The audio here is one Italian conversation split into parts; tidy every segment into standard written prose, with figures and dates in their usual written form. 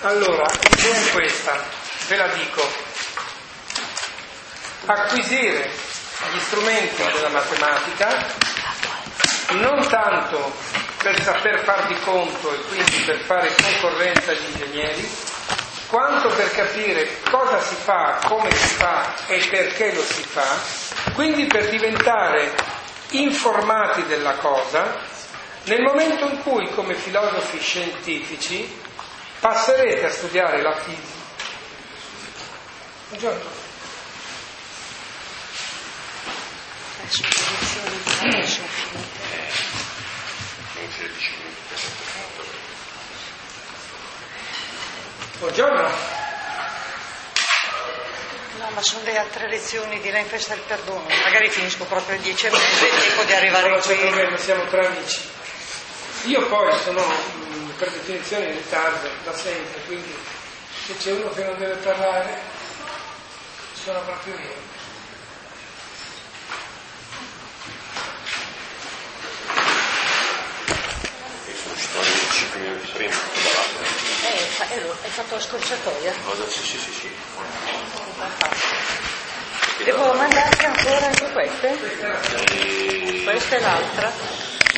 Allora, l'idea è questa, ve la dico: acquisire gli strumenti della matematica non tanto per saper far di conto e quindi per fare concorrenza agli ingegneri, quanto per capire cosa si fa, come si fa e perché lo si fa, quindi per diventare informati della cosa nel momento in cui, come filosofi scientifici, passerete a studiare la fisica. Buongiorno. Buongiorno. No, ma sono le altre lezioni di lei festa del perdono. Magari finisco proprio 10 mesi e tempo di arrivare qui. Non c'è qui. problema, siamo tra amici. Io poi sono per definizione in ritardo da sempre, quindi se c'è uno che non deve parlare sono proprio io. Sono uscito 5 minuti prima. Hai fatto la scorciatoia? Sì. Devo mandarti ancora anche queste? Questa è l'altra.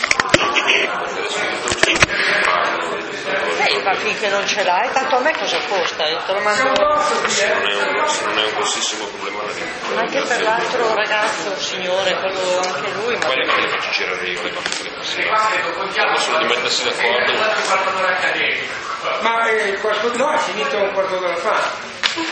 Ma finché non ce l'hai, tanto a me cosa costa? Te lo mando. Non è un grossissimo problema. Anche per l'altro ragazzo, signore, quello anche lui. Ma quelle che le faccio girare io, le cose che possiamo. Solo di mettersi d'accordo. Ma qualcuno ha finito un quarto d'ora fa?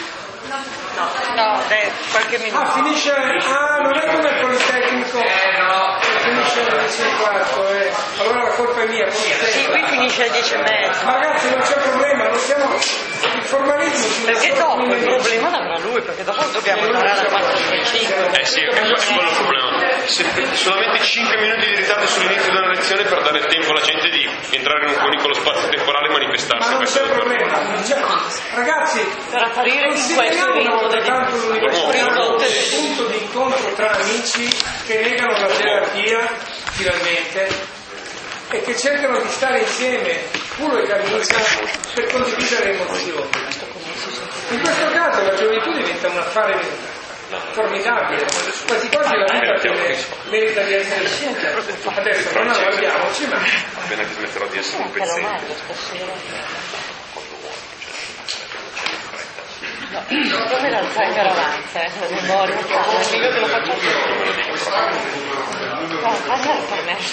No, qualche minuto. Finisce. Non è come il Politecnico. Finisce alle 10:15. Allora la colpa è mia. Sì, qui finisce alle 10:30. Ma ragazzi, non c'è problema, non siamo. Il formalismo. Perché dopo il problema l'avrà lui, perché dopo dobbiamo imparare alla 4:35. Sì, è quello il problema. Solamente 5 minuti di ritardo sull'inizio della lezione per dare tempo alla gente di entrare in un piccolo spazio temporale e manifestarsi. Ma non c'è problema. Ragazzi, per apparire in questo l'università è un punto di incontro tra amici che negano la gerarchia, finalmente, e che cercano di stare insieme, puro e camicia, per condividere emozioni. In questo caso la gioventù diventa un affare formidabile, quasi quasi la vita che merita di essere vissuta. Adesso non arrabbiamoci, ma appena ti smetterò di essere un pezzente. Come l'Alzheimer avanza, la memoria, io te lo faccio parlare per me.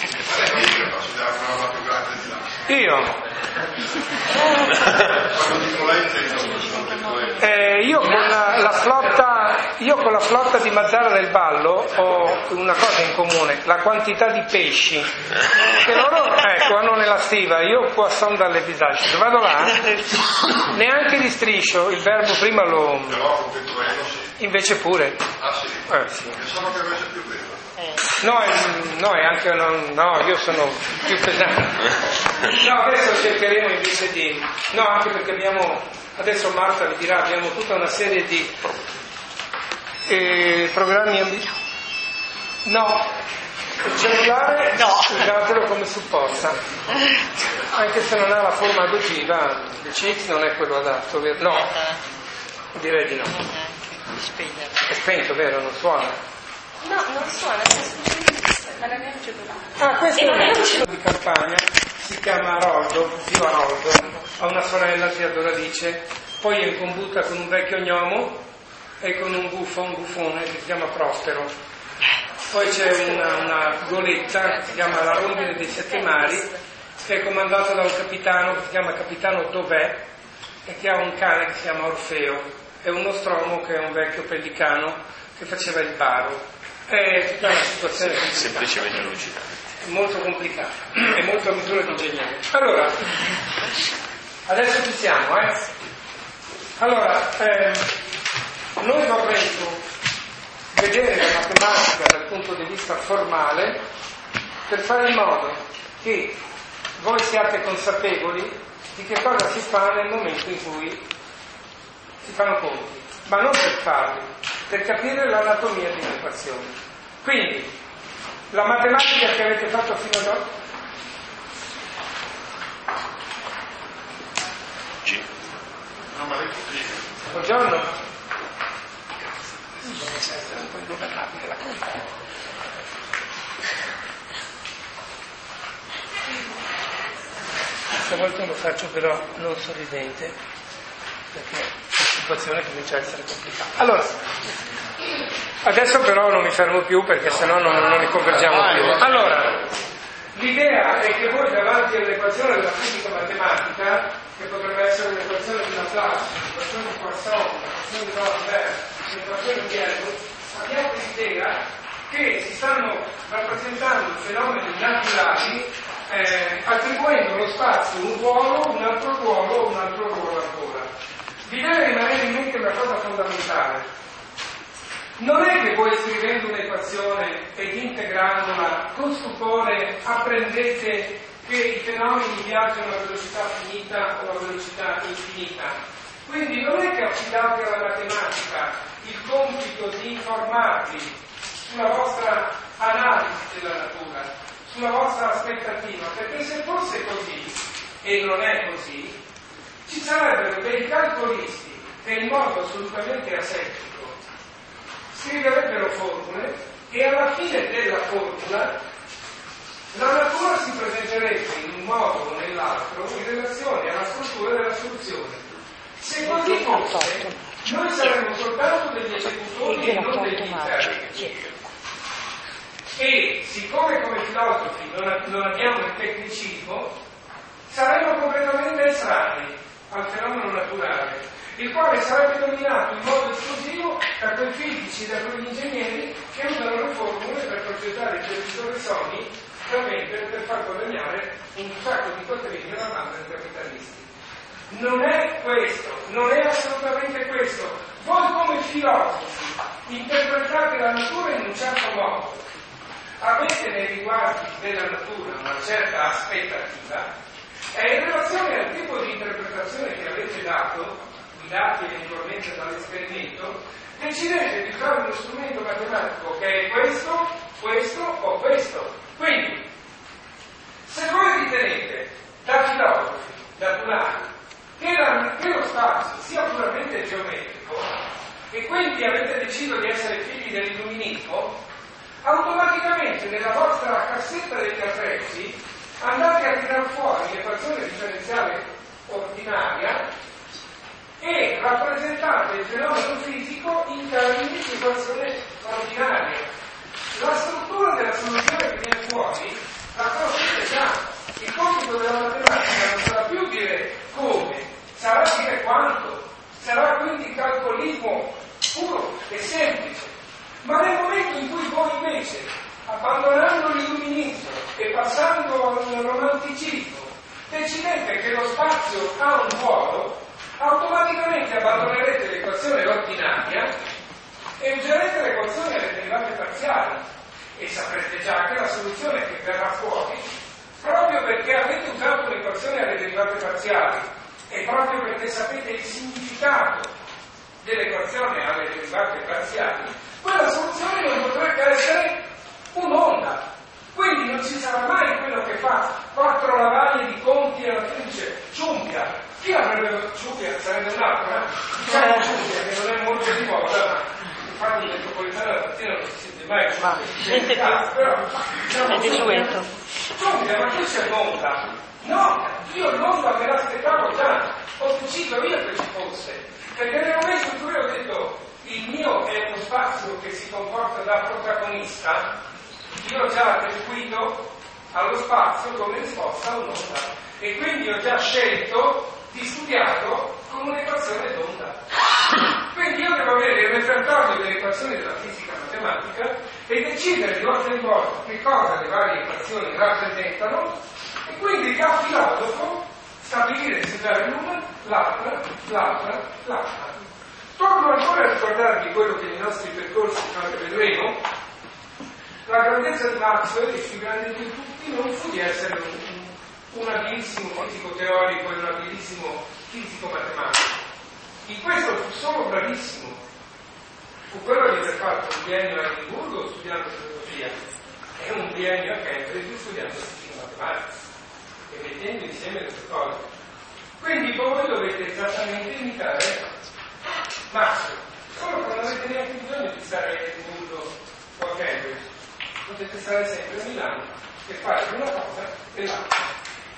Io con la flotta di Mazzara del Ballo ho una cosa in comune, la quantità di pesci che loro hanno nella stiva. Io qua sono dalle visage, vado là, neanche di striscio, il verbo prima lo invece pure. Sì. No, è anche no, io sono più pesante. No, adesso cercheremo invece di. No, anche perché adesso Marta vi dirà, abbiamo tutta una serie di programmi. No, il cellulare usatelo come supporta. Anche se non ha la forma adottiva, il CX non è quello adatto, vero? No, direi di no. È spento, vero? Non suona. No, non suona, è la mia cellulare. Questo è un amico di campagna, si chiama Aroldo, zio Aroldo, ha una sorella, zia Doralice, poi è in combutta con un vecchio gnomo e con un buffone che si chiama Prospero. Poi c'è una goletta che si chiama La Rondine dei Sette Mari, che è comandata da un capitano che si chiama Capitano Dov'è e che ha un cane che si chiama Orfeo, e un nostromo che è un vecchio pellicano che faceva il baro. È tutta una situazione semplicemente lucida, molto complicata e molto a misura di ingegnere. Allora, adesso ci siamo, Allora, noi vorremmo vedere la matematica dal punto di vista formale per fare in modo che voi siate consapevoli di che cosa si fa nel momento in cui si fanno conti, ma non per farli, per capire l'anatomia di un'equazione. Quindi, la matematica che avete fatto fino ad oggi? Buongiorno. Comincia a essere un po' ingovernabile la cosa. Stavolta lo faccio però non sorridente, perché la situazione comincia a essere complicata. Allora, adesso però non mi fermo più perché sennò non ne convergiamo più. Allora, l'idea è che voi davanti all'equazione della fisica matematica, che potrebbe essere un'equazione di Laplace, un'equazione di Poisson, un'equazione di Rosberg, un'equazione di Helmut, abbiamo l'idea che si stanno rappresentando fenomeni naturali attribuendo allo spazio un ruolo, un altro ruolo, un altro ruolo ancora. Vi deve rimanere in mente una cosa fondamentale. Non è che voi scrivendo un'equazione ed integrandola con stupore apprendete che i fenomeni viaggiano a velocità finita o a velocità infinita. Quindi non è che affidate alla matematica il compito di informarvi sulla vostra analisi della natura, sulla vostra aspettativa, perché se fosse così, e non è così, ci sarebbero dei calcolisti che in modo assolutamente asettico scriverebbero formule e alla fine della formula la natura si presenterebbe in un modo o nell'altro in relazione alla struttura della soluzione. Se così fosse, noi saremmo soltanto degli esecutori e non degli interpreti. E siccome come filosofi non abbiamo il tecnicismo, saremmo completamente estranei al fenomeno naturale, il quale sarebbe dominato in modo esclusivo da quei fisici e da quegli ingegneri che usano le formule per progettare i televisori Sony per far guadagnare un sacco di quattrini alla banda dei capitalisti. Non è questo, non è assolutamente questo. Voi come filosofi interpretate la natura in un certo modo, avete nei riguardi della natura una certa aspettativa e in relazione al tipo di interpretazione che avete dato, guidati eventualmente dall'esperimento, decidete di usare uno strumento matematico che è questo, questo o questo. Quindi, se voi ritenete da filosofi naturali che lo spazio sia puramente geometrico e quindi avete deciso di essere figli dell'illuminismo, automaticamente nella vostra cassetta degli attrezzi andate a tirar fuori l'equazione differenziale ordinaria e rappresentate il fenomeno fisico in termini di equazione ordinaria. La struttura della soluzione che viene fuori la conoscete già. Il compito della matematica non sarà più dire come, sarà dire quanto, sarà quindi calcolismo puro e semplice. Ma nel momento in cui voi invece, abbandonando l'illuminismo e passando al romanticismo, decidete che lo spazio ha un ruolo, automaticamente abbandonerete l'equazione ordinaria e userete l'equazione alle derivate parziali e saprete già che la soluzione che verrà fuori, proprio perché avete usato l'equazione alle derivate parziali e proprio perché sapete il significato dell'equazione alle derivate parziali, quella soluzione non potrebbe essere un'onda. Quindi non ci sarà mai quello che fa 4 lavagne di conti e alla fine dice ciumpia. Chi avrebbe ciumpia? Sarebbe un altro, diciamo ciumpia, che non è molto di moda, ma infatti in metropolitana la mattina non si sente mai però diciamo ciumpia, ma qui c'è l'onda. No, io l'onda me l'aspettavo già, ho deciso io che ci fosse, perché nel momento in cui ho detto il mio è uno spazio che si comporta da protagonista, io ho già attribuito allo spazio come risposta un'onda e quindi ho già scelto di studiarlo con un'equazione d'onda. Quindi io devo avere il repertorio delle equazioni della fisica matematica e decidere di volta in volta che cosa le varie equazioni rappresentano e quindi da filosofo stabilire se usare l'una, l'altra. Torno ancora a ricordarvi quello che nei nostri percorsi noi vedremo. La grandezza di Maxwell, il più grande di tutti, non fu di essere un abilissimo fisico teorico e un abilissimo fisico matematico. In questo fu solo bravissimo. Fu quello di aver fatto un biennio a Edimburgo studiando filosofia e un biennio a Cambridge studiando fisica matematica e mettendo insieme le due cose. Quindi voi dovete esattamente imitare Max, solo che non avete neanche bisogno di stare a Edimburgo o a Cambridge, potete stare sempre a Milano e fare una cosa e l'altra.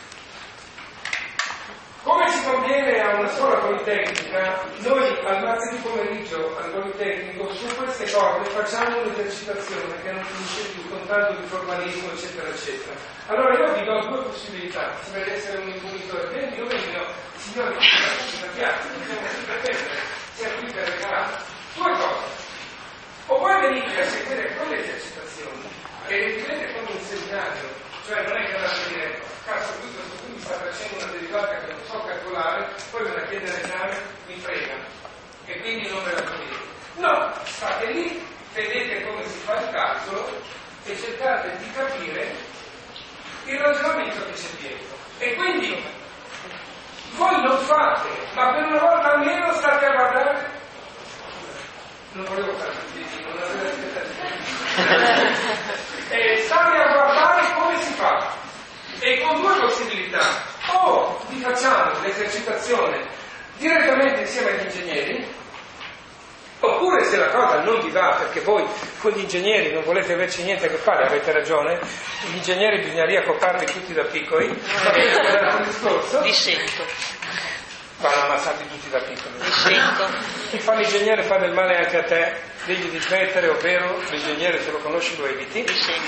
Come si conviene a una scuola politecnica, noi al martedì pomeriggio al Politecnico su queste cose facciamo un'esercitazione che non finisce più con tanto di formalismo eccetera eccetera. Allora io vi do due possibilità: se volete essere un impunitore bene, io vengo, signori, la piazza, non siamo qui per perdere, siamo qui per regalare due cose. O voi venite a seguire quelle esercitazioni e vedete come un seminario, cioè non è che andate a dire cazzo, questo qui mi sta facendo una derivata che non so calcolare, poi me la chiede l'esame, mi frega e quindi non me la capite. No, state lì, vedete come si fa il calcolo e cercate di capire il ragionamento che c'è dietro. E quindi voi lo fate, ma per una volta almeno state a guardare. Non volevo fare il non avevo aspettative. State a guardare come si fa. E con due possibilità: o vi facciamo l'esercitazione direttamente insieme agli ingegneri, oppure se la cosa non vi va perché voi con gli ingegneri non volete averci niente a che fare, avete ragione, gli ingegneri bisogna riaccopparli tutti da piccoli, un discorso. Dissento. Vanno ammassati tutti da piccoli. Dissento. Chi fa l'ingegnere fa del male anche a te, digli di smettere, ovvero l'ingegnere se lo conosci lo eviti.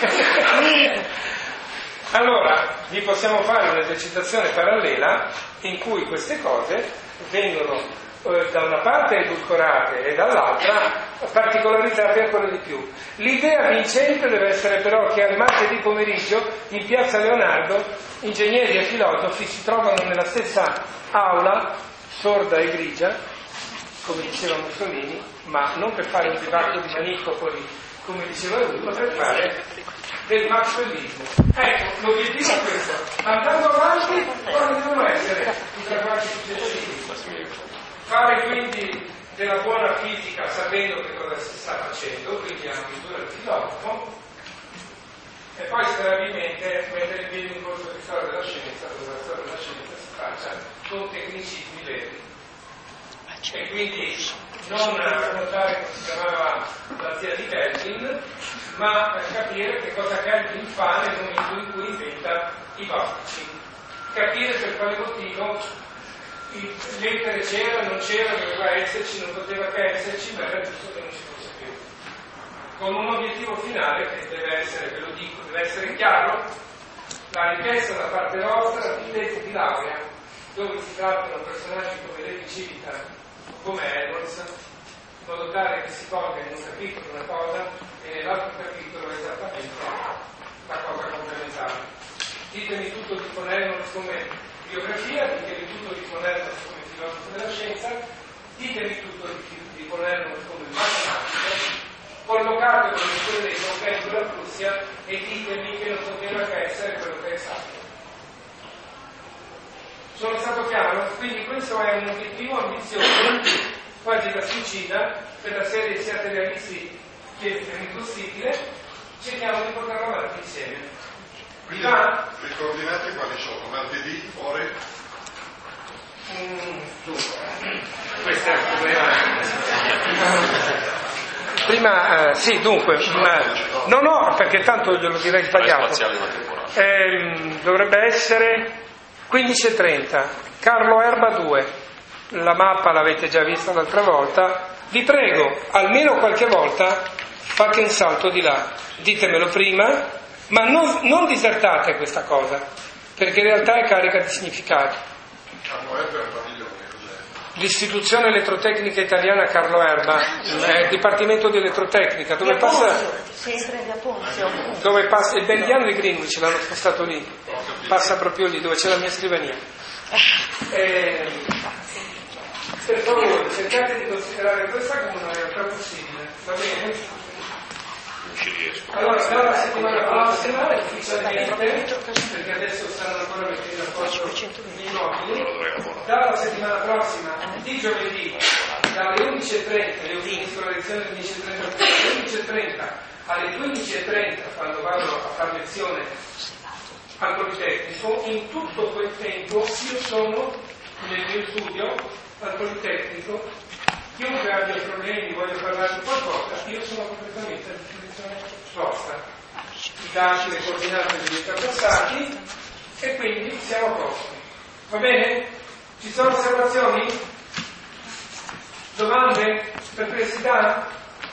Allora, vi possiamo fare un'esercitazione parallela in cui queste cose vengono da una parte edulcorate e dall'altra particolarizzate ancora di più. L'idea vincente deve essere però che al martedì pomeriggio in Piazza Leonardo ingegneri e filosofi si trovano nella stessa aula, sorda e grigia, come diceva Mussolini, ma non per fare un dibattito di manipoli, come diceva lui, ma per fare del maxwellismo. Ecco, l'obiettivo è questo. Andando avanti, quali devono essere i traguardi successivi? Fare quindi della buona fisica sapendo che cosa si sta facendo, quindi a misura del filosofo, e poi sperabilmente mettere in piedi un corso di storia della scienza, dove la storia della scienza si faccia con tecnicismi veri. E quindi non raccontare come si chiamava la zia di Kelvin, ma capire che cosa Kelvin fa nel momento in cui inventa i bottici, capire per quale motivo l'etere c'era, non c'era, doveva esserci, non poteva che esserci, ma era giusto che non ci fosse più, con un obiettivo finale che deve essere, ve lo dico, deve essere chiaro: la richiesta da parte vostra di tesi di laurea dove si trattano personaggi come Levi Civica, come Edwards, in modo tale che si colga in un capitolo una cosa e nell'altro capitolo esattamente la cosa complementare. Ditemi tutto di von Helmholtz come biografia, ditemi tutto di von Helmholtz come filosofo della scienza, ditemi tutto di von Helmholtz come matematico, collocatelo nel suo eletro della Prussia e ditemi che non poteva che essere quello che è stato. Sono stato chiaro? Quindi questo è un obiettivo ambizioso, quasi da suicida, per la serie siate realisti che è impossibile, cerchiamo di portarlo avanti insieme. Vi va? Le coordinate quali sono? Martedì, ore? Questo è il problema. Prima, sì, dunque, no, perché tanto glielo direi sbagliato. Dovrebbe essere 15:30, Carlo Erba 2, la mappa l'avete già vista l'altra volta, vi prego, almeno qualche volta fate un salto di là, ditemelo prima, ma non disertate questa cosa, perché in realtà è carica di significato. Carlo Erba è un padiglione, cos'è? L'Istituzione Elettrotecnica Italiana Carlo Erba, è il Dipartimento di Elettrotecnica, dove passa... Dove passa il Belliano di Greenwich, l'hanno spostato lì, passa proprio lì dove c'è la mia scrivania. Per favore cercate di considerare questa come una realtà possibile, va bene? Allora dalla settimana prossima ufficialmente, perché adesso stanno ancora mettendo a posto i mobili, dalla settimana prossima di giovedì dalle 11:30, io finisco la lezione alle 11:30 alle 15:30 quando vado a fare lezione al Politecnico, in tutto quel tempo io sono nel mio studio al Politecnico, chiunque abbia problemi, voglia parlare di qualcosa, io sono completamente a disposizione vostra. I dati, le coordinate degli interpassati e quindi siamo a posto. Va bene? Ci sono osservazioni? Domande? Perplessità?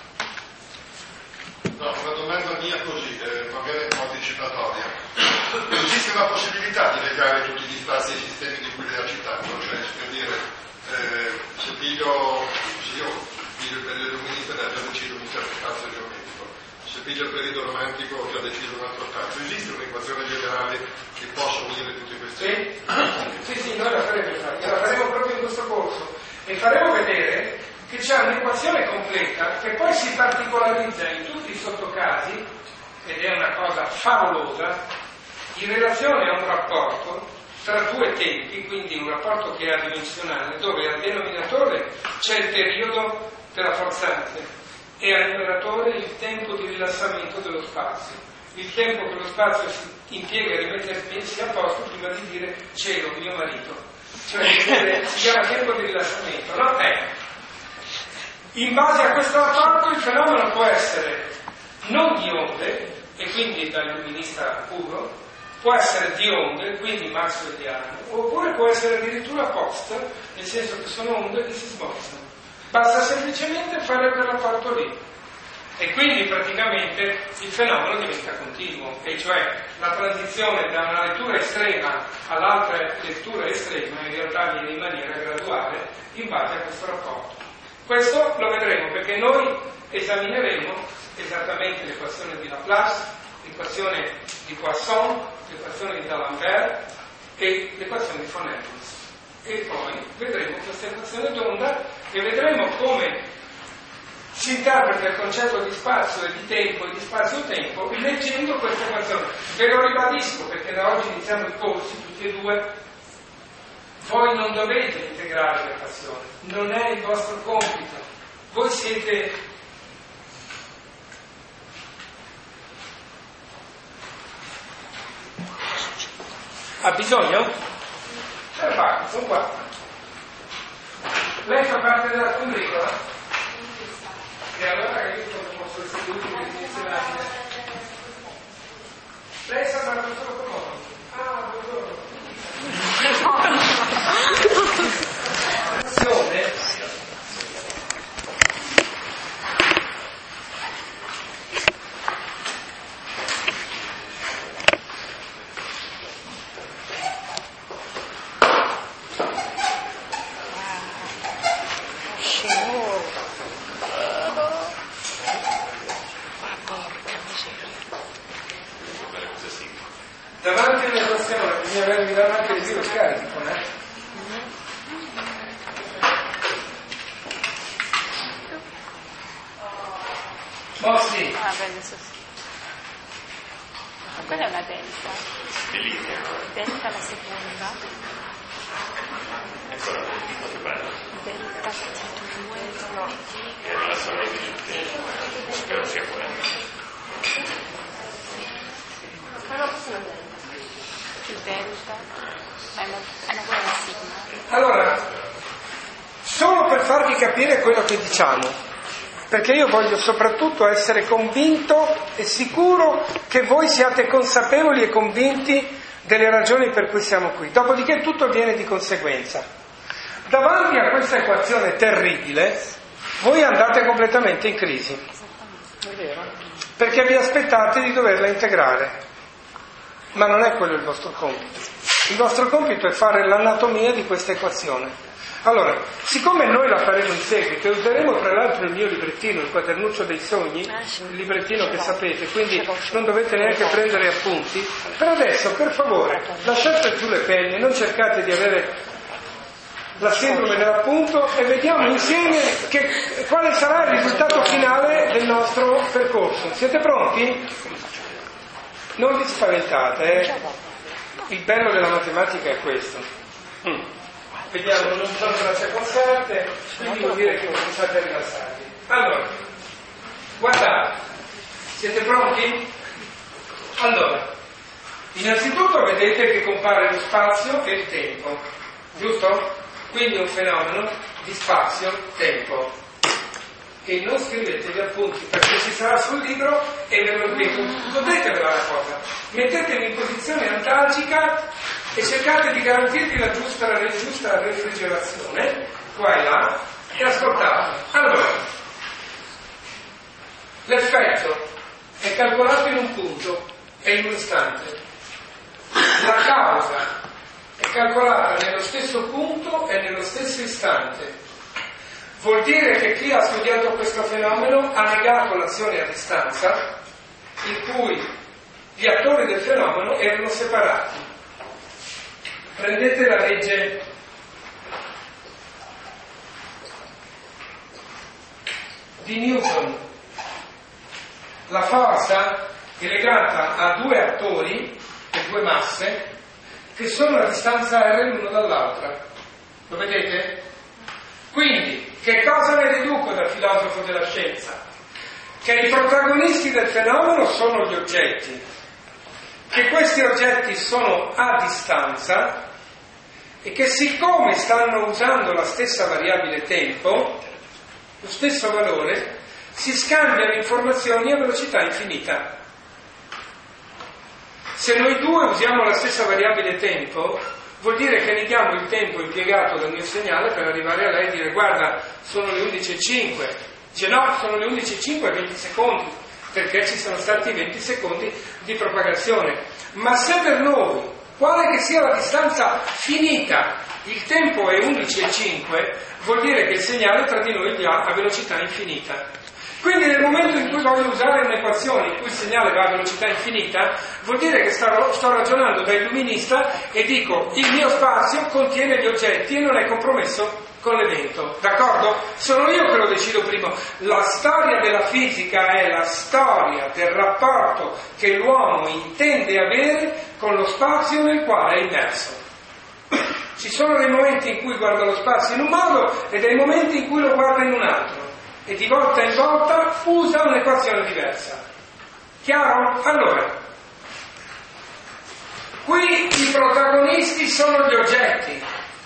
No, una domanda mia così, magari un po' anticipatoria. Esiste la possibilità di legare tutti gli spazi ai sistemi di cui lei ha citato? Cioè, per dire, se piglio il periodo luminista ha già deciso un certo cazzo geometrico, se piglio il periodo romantico ho già deciso un altro cazzo. Esiste un'equazione generale che possa unire tutti questi? Sì, noi la faremo proprio in questo corso e faremo vedere che c'è un'equazione completa che poi si particolarizza in tutti i sottocasi, ed è una cosa favolosa, in relazione a un rapporto tra due tempi, quindi un rapporto che è adimensionale, dove al denominatore c'è il periodo della forzante e al numeratore il tempo di rilassamento dello spazio, il tempo che lo spazio si impiega a rimettersi a posto prima di dire cielo, mio marito, cioè si chiama tempo di rilassamento, no? In base a questo rapporto il fenomeno può essere non di onde, e quindi da illuminista puro, può essere di onde, quindi maxwelliano, oppure può essere addirittura post, nel senso che sono onde che si spostano. Basta semplicemente fare quel rapporto lì. E quindi praticamente il fenomeno diventa continuo, e cioè la transizione da una lettura estrema all'altra lettura estrema in realtà avviene in maniera graduale in base a questo rapporto. Questo lo vedremo perché noi esamineremo esattamente l'equazione di Laplace, l'equazione di Poisson, l'equazione di D'Alembert e l'equazione di von Helmholtz. E poi vedremo questa equazione d'onda e vedremo come si interpreta il concetto di spazio e di tempo e di spazio-tempo leggendo questa equazione. Ve lo ribadisco perché da oggi iniziamo i corsi tutti e due. Voi non dovete integrare l'equazione, non è il vostro compito. Voi siete ha bisogno? Perfetto, sono qua. Lei fa parte della combricola? E allora io posso istituire l'inizionale. Lei sa fare questo comodo? Ah, buongiorno. Davanti all'equazione bisogna avermi davanti il giro scarico, Oh sì. Ah, bene, sì. Ma quella è una delta. Delta la seconda. Delta 2 no. Spero sia quello. Ma no, questo è una delta. Il delta. Ma quella è una sigma. Allora, solo per farvi capire quello che diciamo, perché io voglio soprattutto essere convinto e sicuro che voi siate consapevoli e convinti delle ragioni per cui siamo qui. Dopodiché tutto viene di conseguenza. Davanti a questa equazione terribile, voi andate completamente in crisi. È vero? Perché vi aspettate di doverla integrare. Ma non è quello il vostro compito. Il vostro compito è fare l'anatomia di questa equazione. Allora, siccome noi la faremo in seguito e useremo tra l'altro il mio librettino, il quadernuccio dei sogni, il librettino che sapete, quindi non dovete neanche prendere appunti, per adesso, per favore, lasciate giù le penne, non cercate di avere la sindrome dell'appunto e vediamo insieme quale sarà il risultato finale del nostro percorso. Siete pronti? Non vi spaventate, Il bello della matematica è questo. Vediamo, non sono tracce concerte, quindi vuol dire che cominciate a rilassarvi. Allora, guardate, siete pronti? Allora, innanzitutto vedete che compare lo spazio e il tempo, giusto? quindi un fenomeno di spazio-tempo. E non scrivete gli appunti perché ci sarà sul libro e ve lo ripeto, godetevela la cosa, mettetevi in posizione antalgica e cercate di garantirvi la giusta refrigerazione qua e là e ascoltate. Allora, l'effetto è calcolato in un punto e in un istante, la causa è calcolata nello stesso punto e nello stesso istante. Vuol dire che chi ha studiato questo fenomeno ha negato l'azione a distanza, in cui gli attori del fenomeno erano separati. Prendete la legge di Newton. La forza è legata a due attori, e due masse, che sono a distanza r l'uno dall'altra. Lo vedete? Quindi, che cosa ne deduco dal filosofo della scienza? Che i protagonisti del fenomeno sono gli oggetti, che questi oggetti sono a distanza e che siccome stanno usando la stessa variabile tempo, lo stesso valore, si scambiano informazioni a velocità infinita. Se noi due usiamo la stessa variabile tempo, vuol dire che neghiamo il tempo impiegato dal mio segnale per arrivare a lei e dire guarda, sono le 11:05. Dice no, sono le 11:05 e 20 secondi, perché ci sono stati 20 secondi di propagazione. Ma se per noi, quale che sia la distanza finita, il tempo è 11:05, vuol dire che il segnale tra di noi va a velocità infinita. Quindi nel momento in cui voglio usare un'equazione in cui il segnale va a velocità infinita, vuol dire che sto ragionando da illuminista e dico il mio spazio contiene gli oggetti e non è compromesso con l'evento, d'accordo? Sono io che lo decido prima. La storia della fisica è la storia del rapporto che l'uomo intende avere con lo spazio nel quale è immerso. Ci sono dei momenti in cui guarda lo spazio in un modo e dei momenti in cui lo guarda in un altro. E di volta in volta usa un'equazione diversa. Chiaro? Allora, qui i protagonisti sono gli oggetti.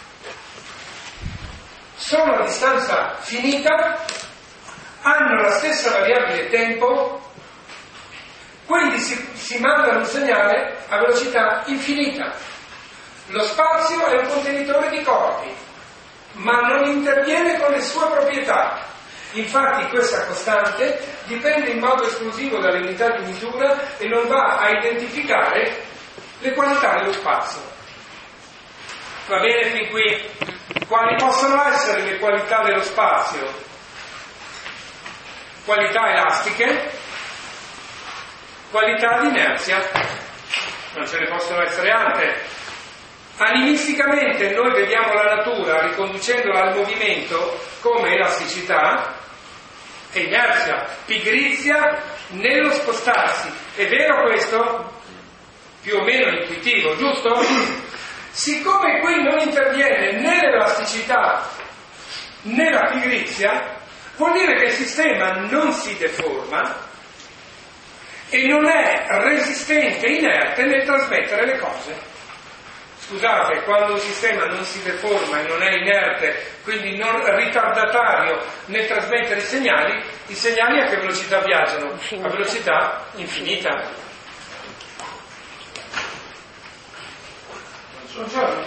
Sono a distanza finita, hanno la stessa variabile tempo, quindi si mandano un segnale a velocità infinita. Lo spazio è un contenitore di corpi, ma non interviene con le sue proprietà. Infatti questa costante dipende in modo esclusivo dalle unità di misura e non va a identificare le qualità dello spazio. Va bene fin qui? Quali possono essere le qualità dello spazio? Qualità elastiche, qualità di inerzia, non ce ne possono essere altre. Animisticamente noi vediamo la natura riconducendola al movimento come elasticità e inerzia, pigrizia nello spostarsi. È vero questo? Più o meno intuitivo, giusto? Siccome qui non interviene né l'elasticità né la pigrizia, vuol dire che il sistema non si deforma e non è resistente, inerte nel trasmettere le cose. Scusate, quando un sistema non si deforma e non è inerte, quindi non ritardatario nel trasmettere i segnali a che velocità viaggiano? A velocità infinita. Buongiorno.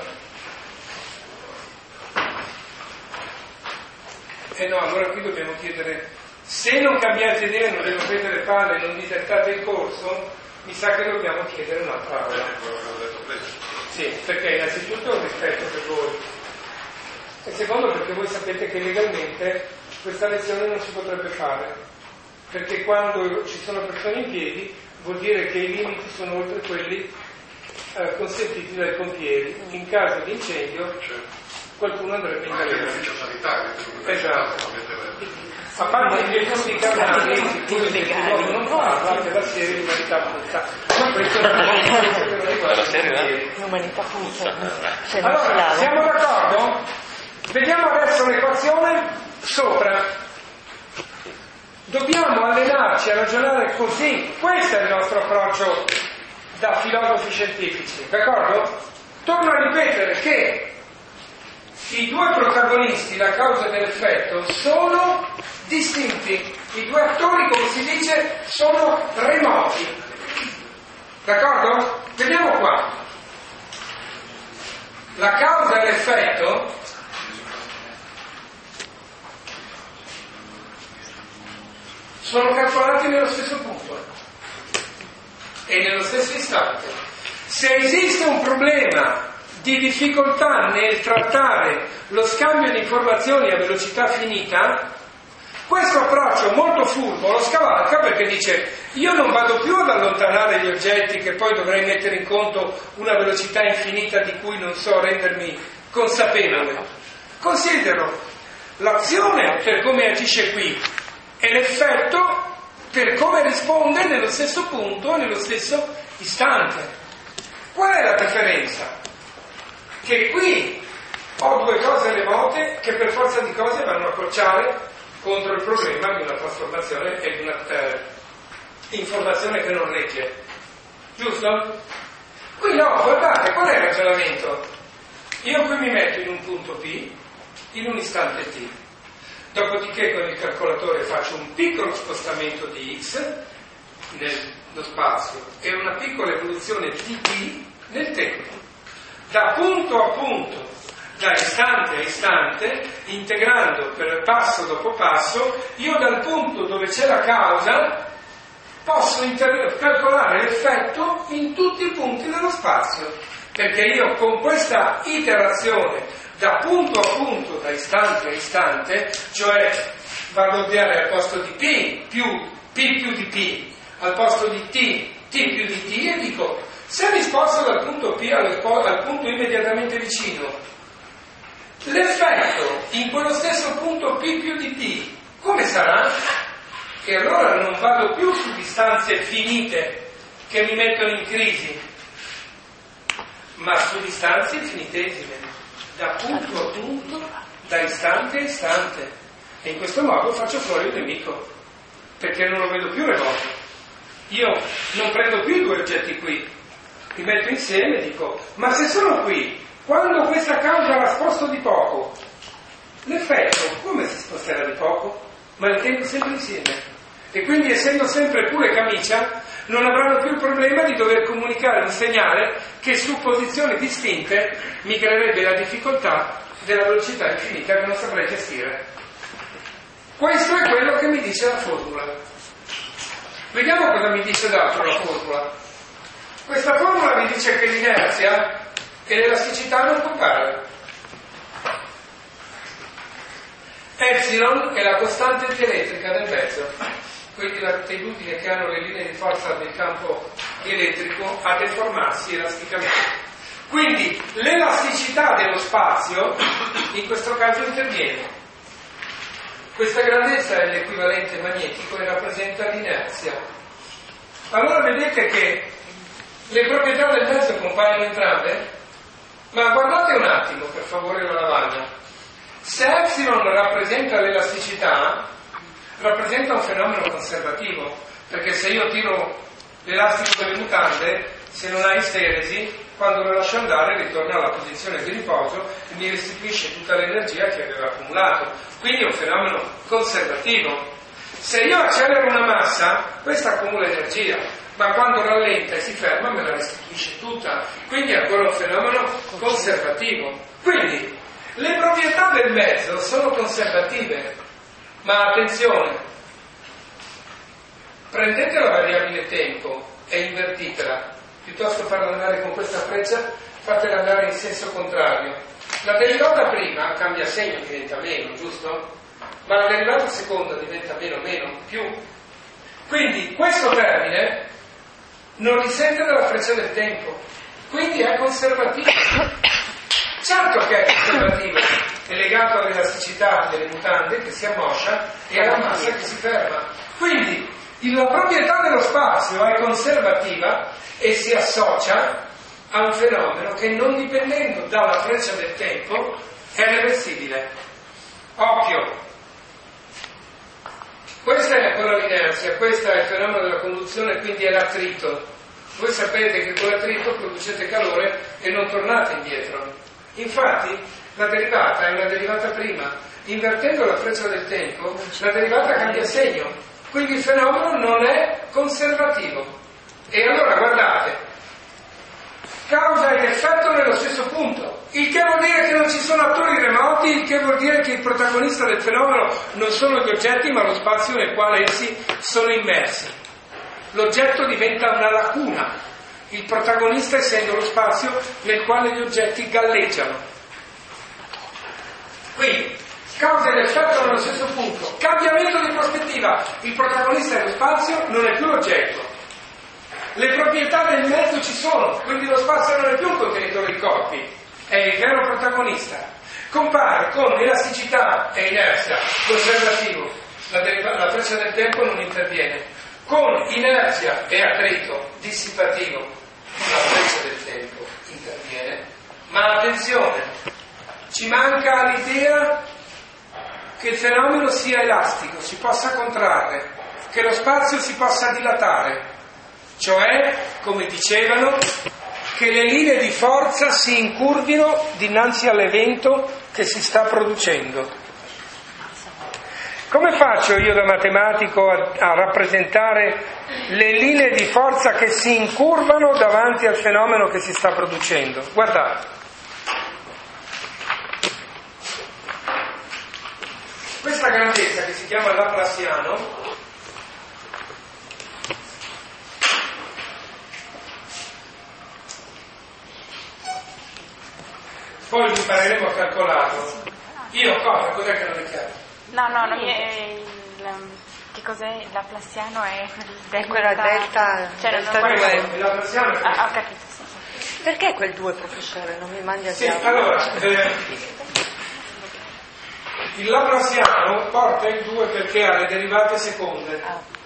No, allora qui dobbiamo chiedere, se non cambiate idea, non devo prendere palle, non disertate il corso, mi sa che dobbiamo chiedere un'altra aula. Sì, perché innanzitutto un rispetto per voi e secondo perché voi sapete che legalmente questa lezione non si potrebbe fare, perché quando ci sono persone in piedi vuol dire che i limiti sono oltre quelli consentiti dai pompieri. In caso di incendio qualcuno andrebbe in galera. Esatto. A parte gli effetti carnali di cui non parla, che la serie L'umanità puzza. Ma questo non è L'umanità puzza. Allora, siamo d'accordo? Vediamo adesso l'equazione sopra. Dobbiamo allenarci a ragionare così. Questo è il nostro approccio da filosofi scientifici, d'accordo? Torno a ripetere che i due protagonisti, la causa e l'effetto, sono distinti. I due attori, come si dice, sono remoti. D'accordo? Vediamo qua. La causa e l'effetto sono calcolati nello stesso punto e nello stesso istante. Se esiste un problema di difficoltà nel trattare lo scambio di informazioni a velocità finita, questo approccio molto furbo lo scavalca, perché dice: io non vado più ad allontanare gli oggetti che poi dovrei mettere in conto una velocità infinita di cui non so rendermi consapevole. Considero l'azione per come agisce qui e l'effetto per come risponde nello stesso punto, nello stesso istante. Qual è la differenza? Che qui ho due cose remote che per forza di cose vanno a crociare contro il problema di una trasformazione e di una informazione che non regge. Giusto? Qui no, guardate, qual è il ragionamento? Io qui mi metto in un punto P, in un istante T. Dopodiché con il calcolatore faccio un piccolo spostamento di x nello spazio e una piccola evoluzione di t nel tempo. Da punto a punto, da istante a istante, integrando per passo dopo passo, io dal punto dove c'è la causa posso calcolare l'effetto in tutti i punti dello spazio, perché io con questa iterazione da punto a punto, da istante a istante, cioè vado a ovviare al posto di P più di P, al posto di T più di T, e dico: se mi sposto dal punto P al punto immediatamente vicino, l'effetto in quello stesso punto P più di T come sarà? E allora non vado più su distanze finite che mi mettono in crisi, ma su distanze infinitesime, da punto a punto, da istante a istante. E in questo modo faccio fuori il nemico, perché non lo vedo più remoto. Io non prendo più i due oggetti qui, li metto insieme e dico: ma se sono qui, quando questa causa la sposto di poco, l'effetto come si sposterà di poco? Ma li tengo sempre insieme. E quindi, essendo sempre pure camicia, non avranno più il problema di dover comunicare un segnale che su posizioni distinte mi creerebbe la difficoltà della velocità infinita che non saprei gestire. Questo è quello che mi dice la formula. Vediamo cosa mi dice d'altro la formula. Questa formula mi dice che l'inerzia e l'elasticità non compare. Epsilon è la costante dielettrica del mezzo, quindi la tellutine che hanno le linee di forza del campo elettrico a deformarsi elasticamente. Quindi l'elasticità dello spazio in questo caso interviene. Questa grandezza è l'equivalente magnetico e rappresenta l'inerzia. Allora vedete che le proprietà del mezzo compaiono entrambe? Ma guardate un attimo, per favore, la lavagna. Se epsilon rappresenta l'elasticità, rappresenta un fenomeno conservativo, perché se io tiro l'elastico delle mutande, se non ha isteresi, quando lo lascio andare ritorna alla posizione di riposo e mi restituisce tutta l'energia che aveva accumulato. Quindi è un fenomeno conservativo. Se io accelero una massa, questa accumula energia, ma quando rallenta e si ferma me la restituisce tutta. Quindi è ancora un fenomeno conservativo. Quindi le proprietà del mezzo sono conservative, ma attenzione, prendete la variabile tempo e invertitela, piuttosto che farla andare con questa freccia, fatela andare in senso contrario. La derivata prima cambia segno, diventa meno, giusto? Ma la derivata seconda diventa meno, più. Quindi questo termine non risente della freccia del tempo, quindi è conservativo. Certo che è conservativo, è legato all'elasticità delle mutande che si ammoscia e alla massa che si ferma. Quindi la proprietà dello spazio è conservativa e si associa a un fenomeno che, non dipendendo dalla freccia del tempo, è reversibile. Occhio! Questa è ancora l'inerzia, questo è il fenomeno della conduzione, quindi è l'attrito. Voi sapete che con l'attrito producete calore e non tornate indietro. Infatti La derivata è una derivata prima. Invertendo la freccia del tempo, la derivata cambia segno. Quindi il fenomeno non è conservativo. E allora guardate, causa ed effetto nello stesso punto, il che vuol dire che non ci sono attori remoti, il che vuol dire che il protagonista del fenomeno non sono gli oggetti ma lo spazio nel quale essi sono immersi. L'oggetto diventa una lacuna, il protagonista essendo lo spazio nel quale gli oggetti galleggiano. Quindi causa ed effetto nello stesso punto, cambiamento di prospettiva, il protagonista è lo spazio, non è più l'oggetto. Le proprietà del mezzo ci sono, quindi lo spazio non è più un contenitore di corpi, è il vero protagonista. Compare con elasticità e inerzia, conservativo, la freccia del tempo non interviene. Con inerzia e attrito dissipativo, la freccia del tempo interviene. Ma attenzione, ci manca l'idea che il fenomeno sia elastico, si possa contrarre, che lo spazio si possa dilatare. Cioè, come dicevano, che le linee di forza si incurvino dinanzi all'evento che si sta producendo. Come faccio io da matematico a rappresentare le linee di forza che si incurvano davanti al fenomeno che si sta producendo? Guardate. Questa grandezza che si chiama Laplaciano poi impareremo a calcolarlo. Io cosa? Cos'è che non è chiaro? Che cos'è il Laplaciano? È quella delta, delta 2. Il Laplaciano è ho capito, sì. Perché quel 2, professore? Non mi mandi a sì, allora, il Laplaciano porta il 2 perché ha le derivate seconde.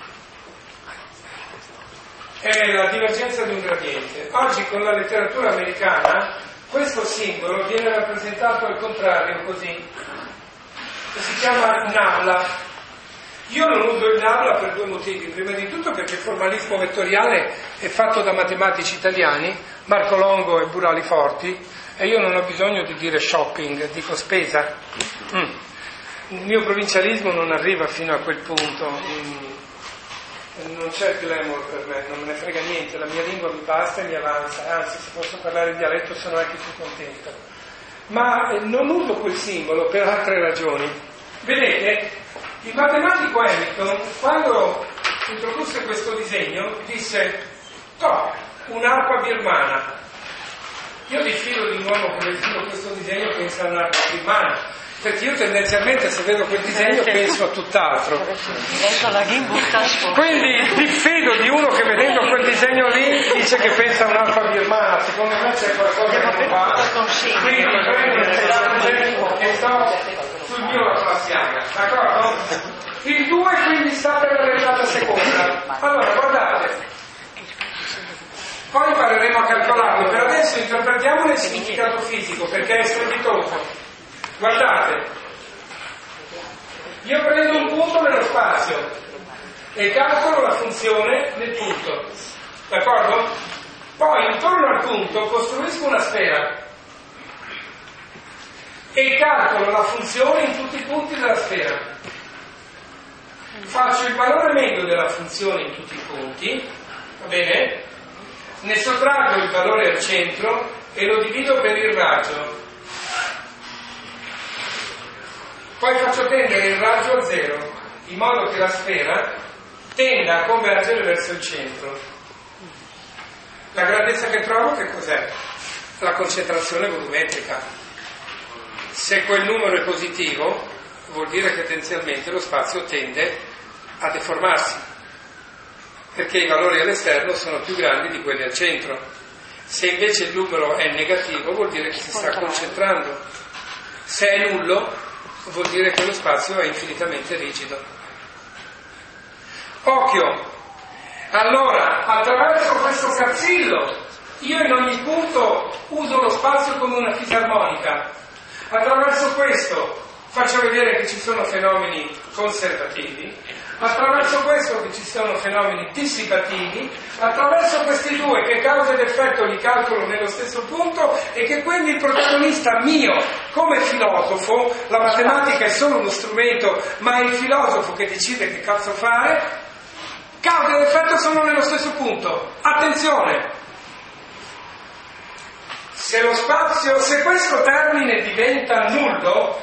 È la divergenza di un gradiente. Oggi con la letteratura americana questo simbolo viene rappresentato al contrario così. Si chiama nabla. Io non uso il nabla per due motivi. Prima di tutto perché il formalismo vettoriale è fatto da matematici italiani, Marco Longo e Burali Forti, e io non ho bisogno di dire shopping, dico spesa. Il mio provincialismo non arriva fino a quel punto. Non c'è glamour per me, non me ne frega niente, la mia lingua mi basta e mi avanza, anzi se posso parlare il dialetto sono anche più contento. Ma non uso quel simbolo per altre ragioni. Vedete, il matematico Hamilton, quando introdusse questo disegno, disse un'arpa birmana. Io diffido di un uomo che vedo questo disegno pensa a un'arpa birmana, perché io tendenzialmente se vedo quel disegno penso a tutt'altro. Quindi diffido di uno che vedendo quel disegno lì dice che pensa a un'alfa birmana. Secondo me c'è qualcosa che non va. Quindi prendo il disegno e sto sul mio Laplaciano, d'accordo? Il 2 quindi sta per la derivata seconda. Allora guardate, poi impareremo a calcolarlo, per adesso interpretiamone il significato fisico perché è strepitoso. Guardate, io prendo un punto nello spazio e calcolo la funzione nel punto, d'accordo? Poi intorno al punto costruisco una sfera e calcolo la funzione in tutti i punti della sfera. Faccio il valore medio della funzione in tutti i punti, va bene? Ne sottraggo il valore al centro e lo divido per il raggio. Poi faccio tendere il raggio a 0, in modo che la sfera tenda a convergere verso il centro. La grandezza che trovo che cos'è? La concentrazione volumetrica. Se quel numero è positivo, vuol dire che tendenzialmente lo spazio tende a deformarsi, perché i valori all'esterno sono più grandi di quelli al centro. Se invece il numero è negativo, vuol dire che si sta concentrando. Se è nullo, vuol dire che lo spazio è infinitamente rigido. Occhio! Allora, attraverso questo cazzillo, io in ogni punto uso lo spazio come una fisarmonica. Attraverso questo faccio vedere che ci sono fenomeni conservativi. attraverso questo che ci sono fenomeni dissipativi, attraverso questi due che causa ed effetto li calcolo nello stesso punto e che quindi il protagonista mio come filosofo, la matematica è solo uno strumento, ma è il filosofo che decide che cazzo fare, causa ed effetto sono nello stesso punto. Attenzione! Se lo spazio, se questo termine diventa nullo,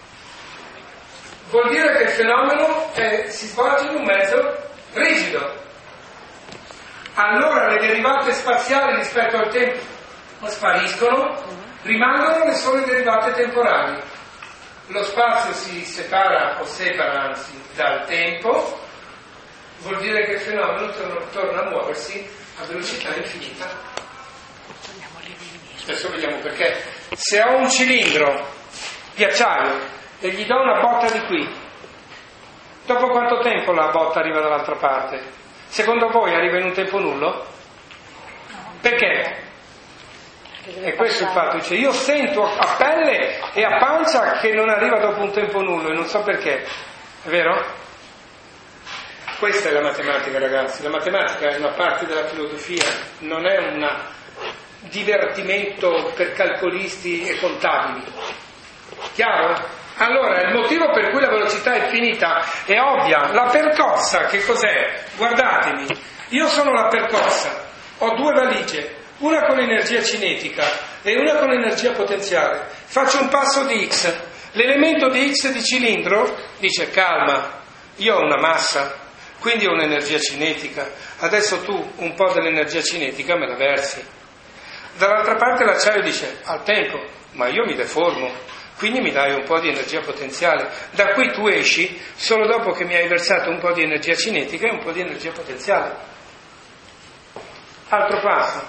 vuol dire che il fenomeno si svolge in un mezzo rigido. Allora le derivate spaziali rispetto al tempo spariscono, rimangono le sole derivate temporali. Lo spazio si separa o separa anzi dal tempo, vuol dire che il fenomeno torna a muoversi a velocità infinita. Adesso vediamo perché. Se ho un cilindro di acciaio e gli do una botta di qui, dopo quanto tempo la botta arriva dall'altra parte? Secondo voi arriva in un tempo nullo? Perché? E questo è il fatto, cioè io sento a pelle e a pancia che non arriva dopo un tempo nullo e non so perché, è vero? Questa è la matematica, ragazzi. La matematica è una parte della filosofia, non è un divertimento per calcolisti e contabili. Chiaro? Allora, il motivo per cui la velocità è finita è ovvia. La percossa, che cos'è? Guardatemi, io sono la percossa, ho due valigie, una con energia cinetica e una con energia potenziale. Faccio un passo di x, l'elemento di x di cilindro dice calma, io ho una massa, quindi ho un'energia cinetica, adesso tu un po' dell'energia cinetica me la versi. Dall'altra parte l'acciaio dice al tempo, ma io mi deformo, quindi mi dai un po' di energia potenziale. Da qui tu esci solo dopo che mi hai versato un po' di energia cinetica e un po' di energia potenziale. Altro passo.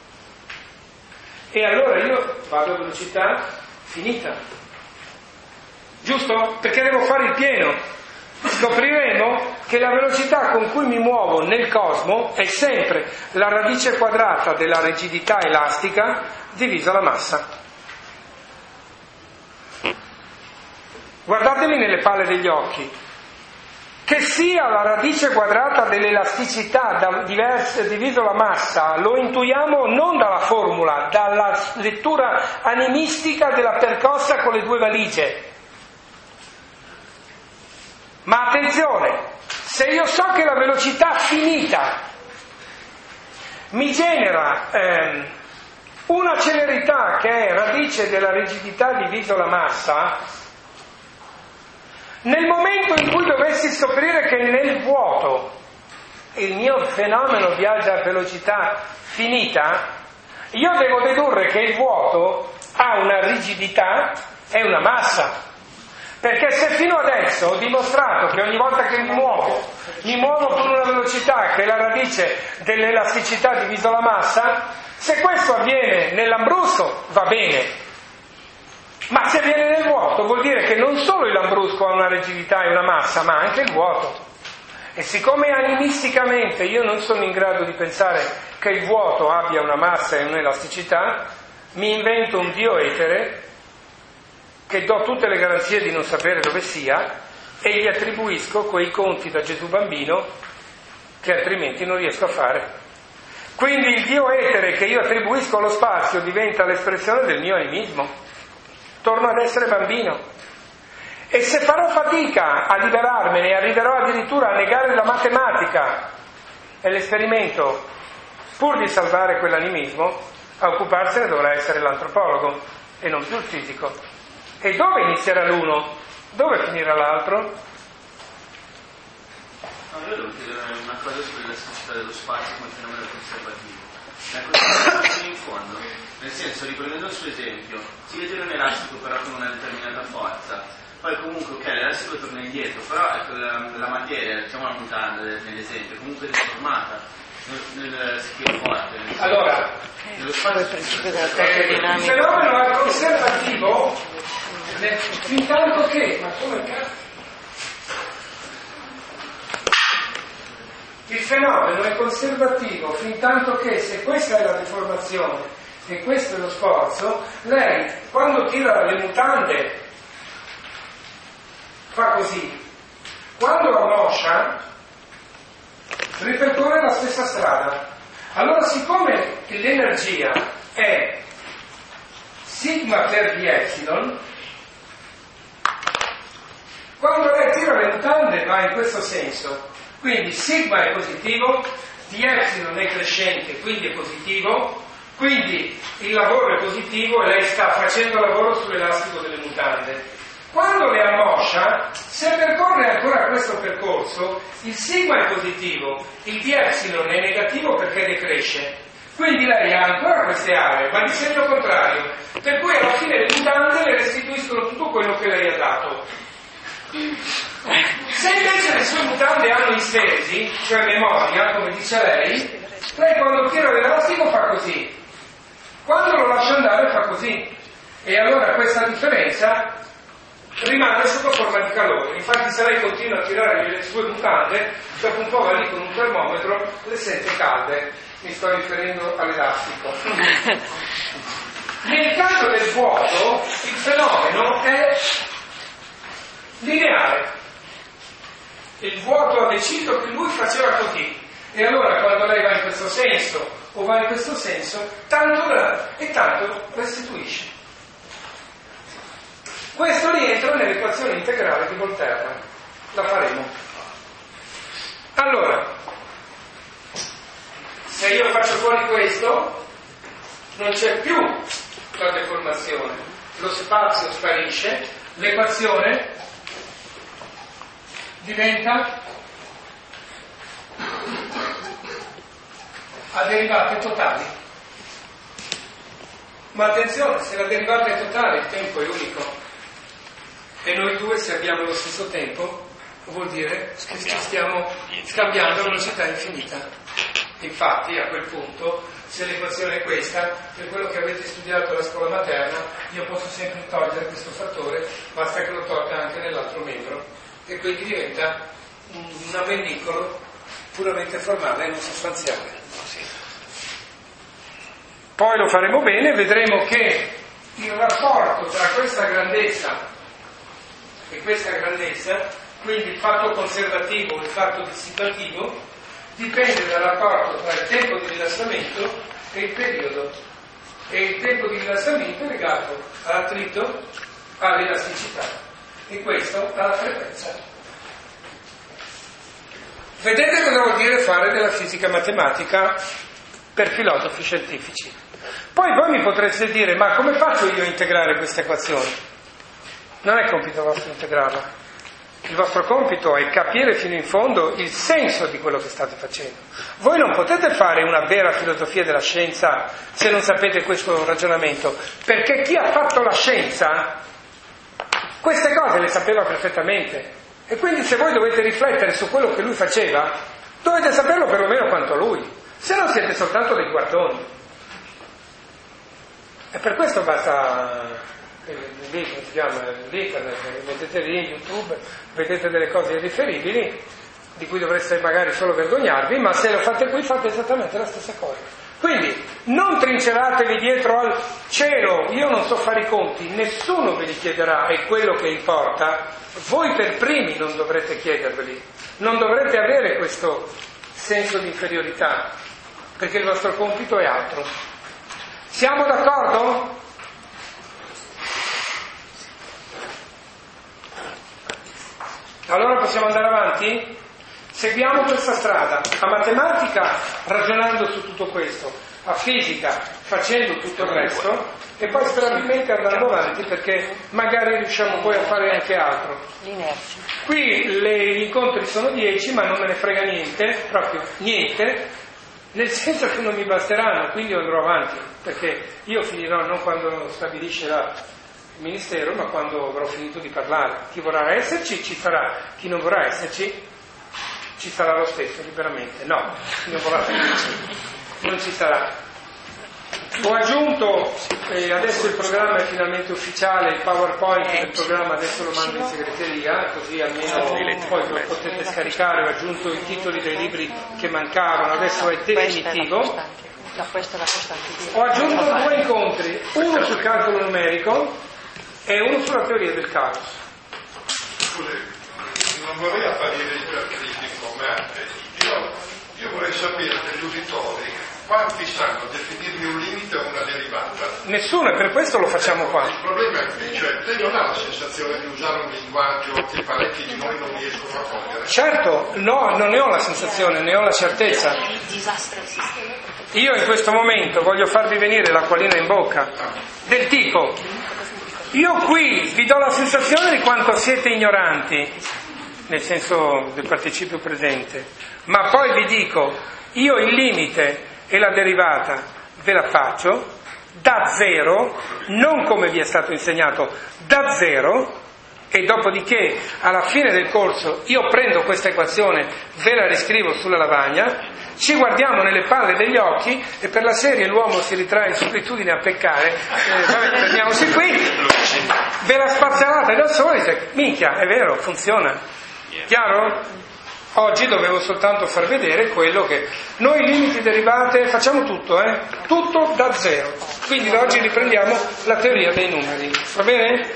E allora io vado a velocità finita. Giusto? Perché devo fare il pieno. Scopriremo che la velocità con cui mi muovo nel cosmo è sempre la radice quadrata della rigidità elastica divisa la massa. Guardatemi nelle palle degli occhi. Che sia la radice quadrata dell'elasticità diviso la massa, lo intuiamo non dalla formula, dalla lettura animistica della percossa con le due valigie. Ma attenzione, se io so che la velocità finita mi genera una celerità che è radice della rigidità diviso la massa, nel momento in cui dovessi scoprire che nel vuoto il mio fenomeno viaggia a velocità finita, io devo dedurre che il vuoto ha una rigidità e una massa. Perché se fino adesso ho dimostrato che ogni volta che mi muovo con una velocità che è la radice dell'elasticità diviso la massa, se questo avviene nell'Ambrusco va bene, ma se avviene nel vuoto vuol dire che non solo il Lambrusco ha una rigidità e una massa, ma anche il vuoto. E siccome animisticamente io non sono in grado di pensare che il vuoto abbia una massa e un'elasticità, mi invento un Dio etere che do tutte le garanzie di non sapere dove sia e gli attribuisco quei conti da Gesù bambino che altrimenti non riesco a fare. Quindi il Dio etere che io attribuisco allo spazio diventa l'espressione del mio animismo. Torno ad essere bambino. E se farò fatica a liberarmene, arriverò addirittura a negare la matematica e l'esperimento, pur di salvare quell'animismo, a occuparsene dovrà essere l'antropologo e non più il fisico. E dove inizierà l'uno? Dove finirà l'altro? Io devo chiedere una cosa sull'elasticità dello spazio come fenomeno conservativo. La cosa fino in fondo, nel senso, riprendendo il suo esempio, si vede un elastico però con una determinata forza, poi comunque ok, l'elastico torna indietro, però ecco, la materia, diciamo la mutanda nell'esempio, comunque è deformata nel schema forte. Allora, nello spazio il fenomeno è conservativo fin tanto che, ma come cazzo? Il fenomeno è conservativo fin tanto che, se questa è la deformazione e questo è lo sforzo, lei quando tira le mutande fa così, quando ammoscia ripercorre la stessa strada. Allora, siccome l'energia è sigma per di epsilon, quando lei tira le mutande va in questo senso, quindi sigma è positivo, di epsilon è crescente, quindi è positivo, quindi il lavoro è positivo e lei sta facendo lavoro sull'elastico delle mutande. Quando le ammoscia, se percorre ancora questo percorso, il sigma è positivo, il di epsilon è negativo perché decresce. Quindi lei ha ancora queste aree, ma di segno contrario, per cui alla fine le mutande le restituiscono tutto quello che lei ha dato. Se invece le sue mutande hanno istesi, cioè memoria, come dice lei quando tira l'elastico fa così, quando lo lascia andare fa così, e allora questa differenza rimane sotto forma di calore. Infatti se lei continua a tirare le sue mutande, dopo un po' va lì con un termometro, le sente calde. Mi sto riferendo all'elastico. Nel caso del vuoto il fenomeno è lineare. Il vuoto ha deciso che lui faceva così, e allora quando lei va in questo senso o va in questo senso, tanto dà e tanto restituisce. Questo rientra nell'equazione integrale di Volterra. La faremo. Allora, se io faccio fuori questo, non c'è più la deformazione, lo spazio sparisce, l'equazione diventa a derivate totali. Ma attenzione, se la derivata è totale il tempo è unico e noi due, se abbiamo lo stesso tempo, vuol dire che ci stiamo scambiando a velocità infinita. Infatti a quel punto, se l'equazione è questa, per quello che avete studiato alla scuola materna, io posso sempre togliere questo fattore, basta che lo tolga anche nell'altro membro, e quindi diventa un avvennicolo puramente formale e non sostanziale. Poi lo faremo bene, vedremo che il rapporto tra questa grandezza e questa grandezza, quindi il fatto conservativo e il fatto dissipativo, dipende dal rapporto tra il tempo di rilassamento e il periodo, e il tempo di rilassamento è legato all'attrito, all'elasticità, e questo alla frequenza. Vedete cosa vuol dire fare della fisica matematica per filosofi scientifici. Poi voi mi potreste dire, ma come faccio io a integrare queste equazioni? Non è compito vostro integrarla. Il vostro compito è capire fino in fondo il senso di quello che state facendo. Voi non potete fare una vera filosofia della scienza se non sapete questo ragionamento, perché chi ha fatto la scienza queste cose le sapeva perfettamente, e quindi se voi dovete riflettere su quello che lui faceva, dovete saperlo perlomeno quanto lui, se no siete soltanto dei guardoni. E per questo basta lì, come si chiama, l'internet, mettete lì in YouTube, vedete delle cose irriferibili di cui dovreste magari solo vergognarvi, ma se lo fate qui fate esattamente la stessa cosa. Quindi non trinceratevi dietro al cielo, io non so fare i conti, nessuno ve li chiederà, è quello che importa. Voi per primi non dovrete chiederveli, non dovrete avere questo senso di inferiorità, perché il vostro compito è altro. Siamo d'accordo? Allora possiamo andare avanti? Seguiamo questa strada, a matematica ragionando su tutto questo, a fisica facendo tutto il resto, e poi sperabilmente andando avanti, perché magari riusciamo poi a fare anche altro. Qui gli incontri sono 10, ma non me ne frega niente, proprio niente, nel senso che non mi basteranno, quindi andrò avanti, perché io finirò non quando stabilisce il Ministero, ma quando avrò finito di parlare. Chi vorrà esserci ci sarà, chi non vorrà esserci ci sarà lo stesso, liberamente. No, chi non vorrà esserci non ci sarà. Ho aggiunto, adesso il programma è finalmente ufficiale, il PowerPoint del programma adesso lo mando in segreteria, così almeno poi lo potete scaricare. Ho aggiunto i titoli dei libri che mancavano, adesso è definitivo. Ho aggiunto 2 incontri, uno sul calcolo numerico e uno sulla teoria del caos. Scusi, non vorrei apparire uditori, quanti sanno definirmi un limite o una derivata? Nessuno, e per questo lo facciamo qua. Il problema è che lei non ha la sensazione di usare un linguaggio che parecchi di noi non riescono a cogliere? Certo, no, non ne ho la sensazione, ne ho la certezza. Io in questo momento voglio farvi venire l'acquolina in bocca, del tipo, io qui vi do la sensazione di quanto siete ignoranti, nel senso del participio presente, ma poi vi dico, io il limite e la derivata ve la faccio da zero, non come vi è stato insegnato, da zero, e dopodiché alla fine del corso io prendo questa equazione, ve la riscrivo sulla lavagna, ci guardiamo nelle palle degli occhi e per la serie l'uomo si ritrae in solitudine a peccare, fermiamoci qui, ve la spazzolate da soli, minchia, è vero, funziona, chiaro? Oggi dovevo soltanto far vedere quello che noi limiti derivate facciamo tutto, tutto da zero. Quindi da oggi riprendiamo la teoria dei numeri, va bene?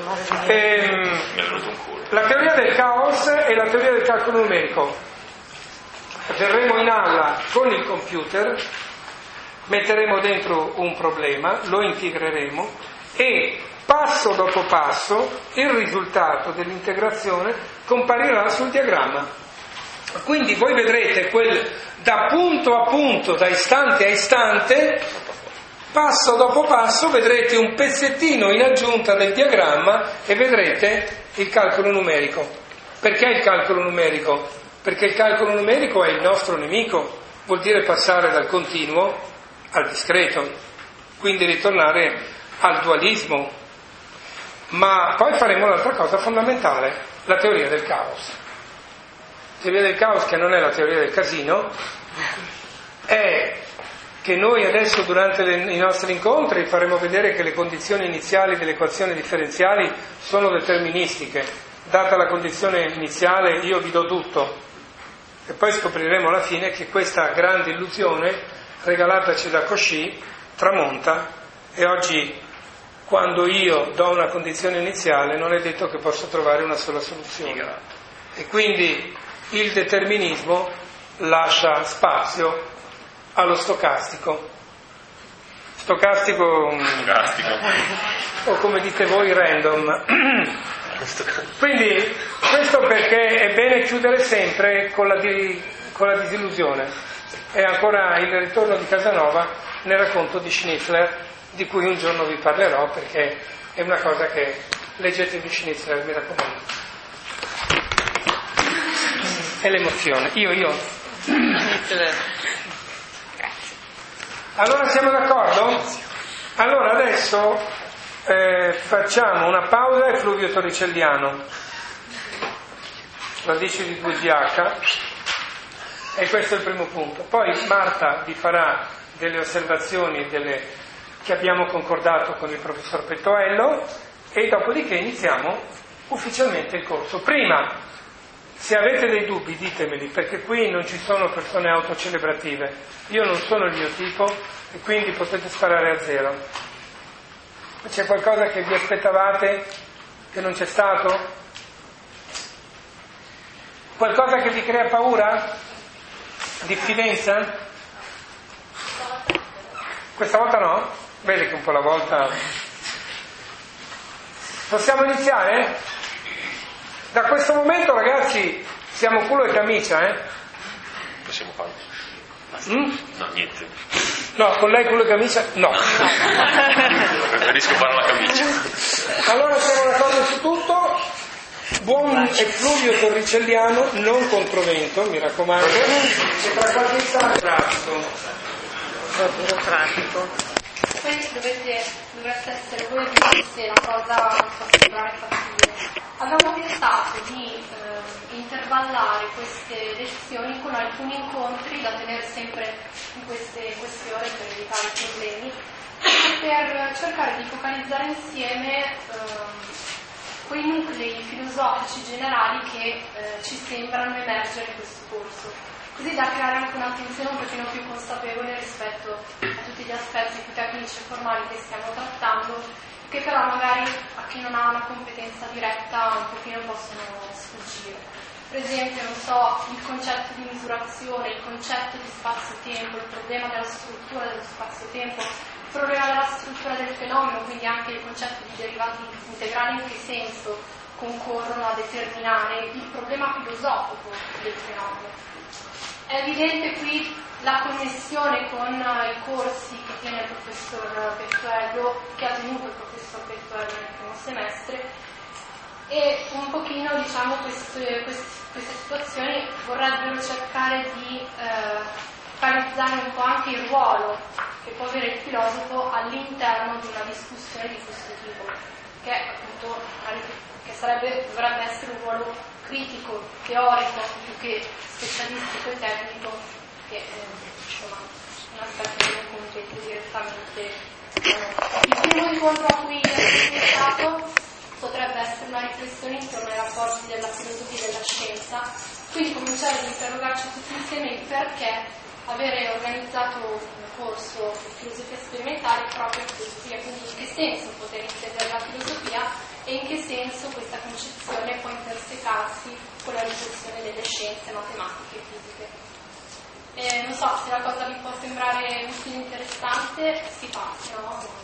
La teoria del caos e la teoria del calcolo numerico. Verremo in aula con il computer, metteremo dentro un problema, lo integreremo e passo dopo passo il risultato dell'integrazione comparirà sul diagramma. Quindi voi vedrete da punto a punto, da istante a istante, passo dopo passo, vedrete un pezzettino in aggiunta del diagramma e vedrete il calcolo numerico. Perché il calcolo numerico? Perché il calcolo numerico è il nostro nemico, vuol dire passare dal continuo al discreto, quindi ritornare al dualismo. Ma poi faremo un'altra cosa fondamentale, la teoria del caos. La teoria del caos, che non è la teoria del casino, è che noi adesso durante i nostri incontri faremo vedere che le condizioni iniziali delle equazioni differenziali sono deterministiche. Data la condizione iniziale io vi do tutto, e poi scopriremo alla fine che questa grande illusione regalataci da Cauchy tramonta, e oggi quando io do una condizione iniziale non è detto che posso trovare una sola soluzione, e quindi il determinismo lascia spazio allo stocastico o come dite voi random. Quindi questo perché è bene chiudere sempre con la disillusione. È ancora il ritorno di Casanova nel racconto di Schnitzler, di cui un giorno vi parlerò, perché è una cosa che leggetevi Schnitzler, mi raccomando. È l'emozione. Io. Allora siamo d'accordo? Allora adesso facciamo una pausa e Fluvio Torricelliano, radice di 2GH, e questo è il primo punto. Poi Marta vi farà delle osservazioni che abbiamo concordato con il professor Pettoello, e dopodiché iniziamo ufficialmente il corso. Prima, se avete dei dubbi ditemeli, perché qui non ci sono persone autocelebrative, io non sono il mio tipo e quindi potete sparare a zero. C'è qualcosa che vi aspettavate che non c'è stato? Qualcosa che vi crea paura? Diffidenza? Questa volta no? Vedi che un po' la volta... Possiamo iniziare? Da questo momento, ragazzi, siamo culo e camicia, Possiamo farlo? No, niente. No, con lei culo e camicia? No. Preferisco fare la camicia. Allora siamo d'accordo su tutto. Buon effluvio torricelliano, non controvento, mi raccomando. E tra qualche istante burocratico. Poi dovreste essere voi a dire se la cosa può sembrare fattibile. Abbiamo pensato di intervallare queste lezioni con alcuni incontri da tenere sempre in queste ore per evitare problemi, per cercare di focalizzare insieme quei nuclei filosofici generali che ci sembrano emergere in questo corso, così da creare anche un'attenzione un pochino più consapevole rispetto a tutti gli aspetti più tecnici e formali che stiamo trattando, che però magari a chi non ha una competenza diretta un pochino possono sfuggire. per esempio, non so, il concetto di misurazione, il concetto di spazio-tempo, il problema della struttura dello spazio-tempo, il problema della struttura del fenomeno, quindi anche il concetto di derivati integrali, in che senso concorrono a determinare il problema filosofico del fenomeno. È evidente qui la connessione con i corsi che tiene il professor Pettuello, che ha tenuto il professor Pettuello nel primo semestre, e un pochino, diciamo, queste situazioni vorrebbero cercare di focalizzare un po' anche il ruolo che può avere il filosofo all'interno di una discussione di questo tipo, che appunto dovrebbe essere un ruolo critico, teorico, più che specialistico e tecnico, che insomma un aspetto che non compete direttamente. Il primo incontro a cui è stato potrebbe essere una riflessione intorno ai rapporti della filosofia e della scienza, quindi cominciare ad interrogarci tutti insieme il perché avere organizzato un corso di filosofia sperimentale proprio a filosofia, quindi in che senso poter intendere la filosofia e in che senso questa concezione può intersecarsi con la riflessione delle scienze matematiche e fisiche. Non so, se la cosa vi può sembrare utile e interessante, si fa, se no...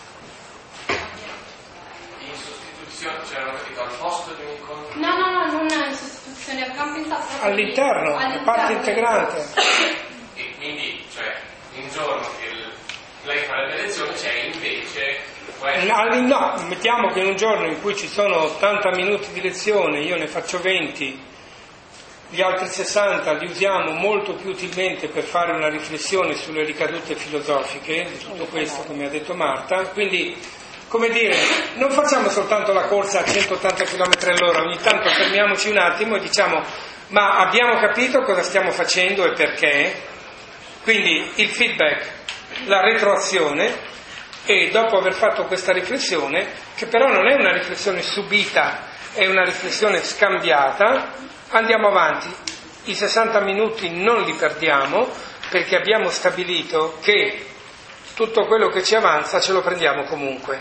In sostituzione, cioè hanno capito, al posto di un incontro? No, non in sostituzione, abbiamo pensato all'interno, a parte integrante. E quindi, cioè, un giorno che lei fa le lezioni c'è invece... No, mettiamo che in un giorno in cui ci sono 80 minuti di lezione, io ne faccio 20, gli altri 60 li usiamo molto più utilmente per fare una riflessione sulle ricadute filosofiche di tutto questo, come ha detto Marta, quindi, come dire, non facciamo soltanto la corsa a 180 km/h, ogni tanto fermiamoci un attimo e diciamo: ma abbiamo capito cosa stiamo facendo e perché? Quindi il feedback, la retroazione, e dopo aver fatto questa riflessione, che però non è una riflessione subita, è una riflessione scambiata, andiamo avanti. I 60 minuti non li perdiamo, perché abbiamo stabilito che tutto quello che ci avanza ce lo prendiamo comunque.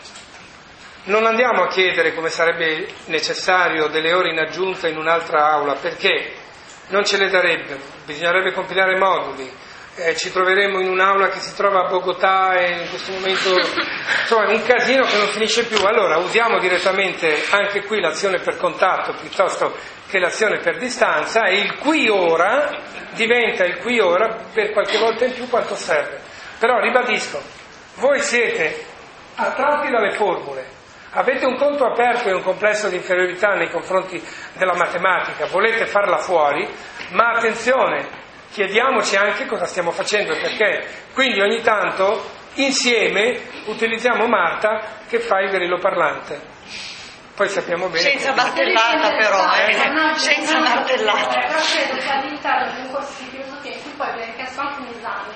Non andiamo a chiedere, come sarebbe necessario, delle ore in aggiunta in un'altra aula, perché non ce le darebbero, bisognerebbe compilare moduli. Ci troveremo in un'aula che si trova a Bogotà e in questo momento insomma è un casino che non finisce più. Allora usiamo direttamente anche qui l'azione per contatto piuttosto che l'azione per distanza, e il qui ora diventa il qui ora per qualche volta in più quanto serve. Però ribadisco, voi siete attratti dalle formule, avete un conto aperto e un complesso di inferiorità nei confronti della matematica, volete farla fuori, ma attenzione, chiediamoci anche cosa stiamo facendo e perché. Quindi ogni tanto insieme utilizziamo Marta che fa il grillo parlante. Poi sappiamo bene senza martellata però, senza martellata. Però credo che all'interno di un corso di filosofia in cui poi viene chiesto anche un esame,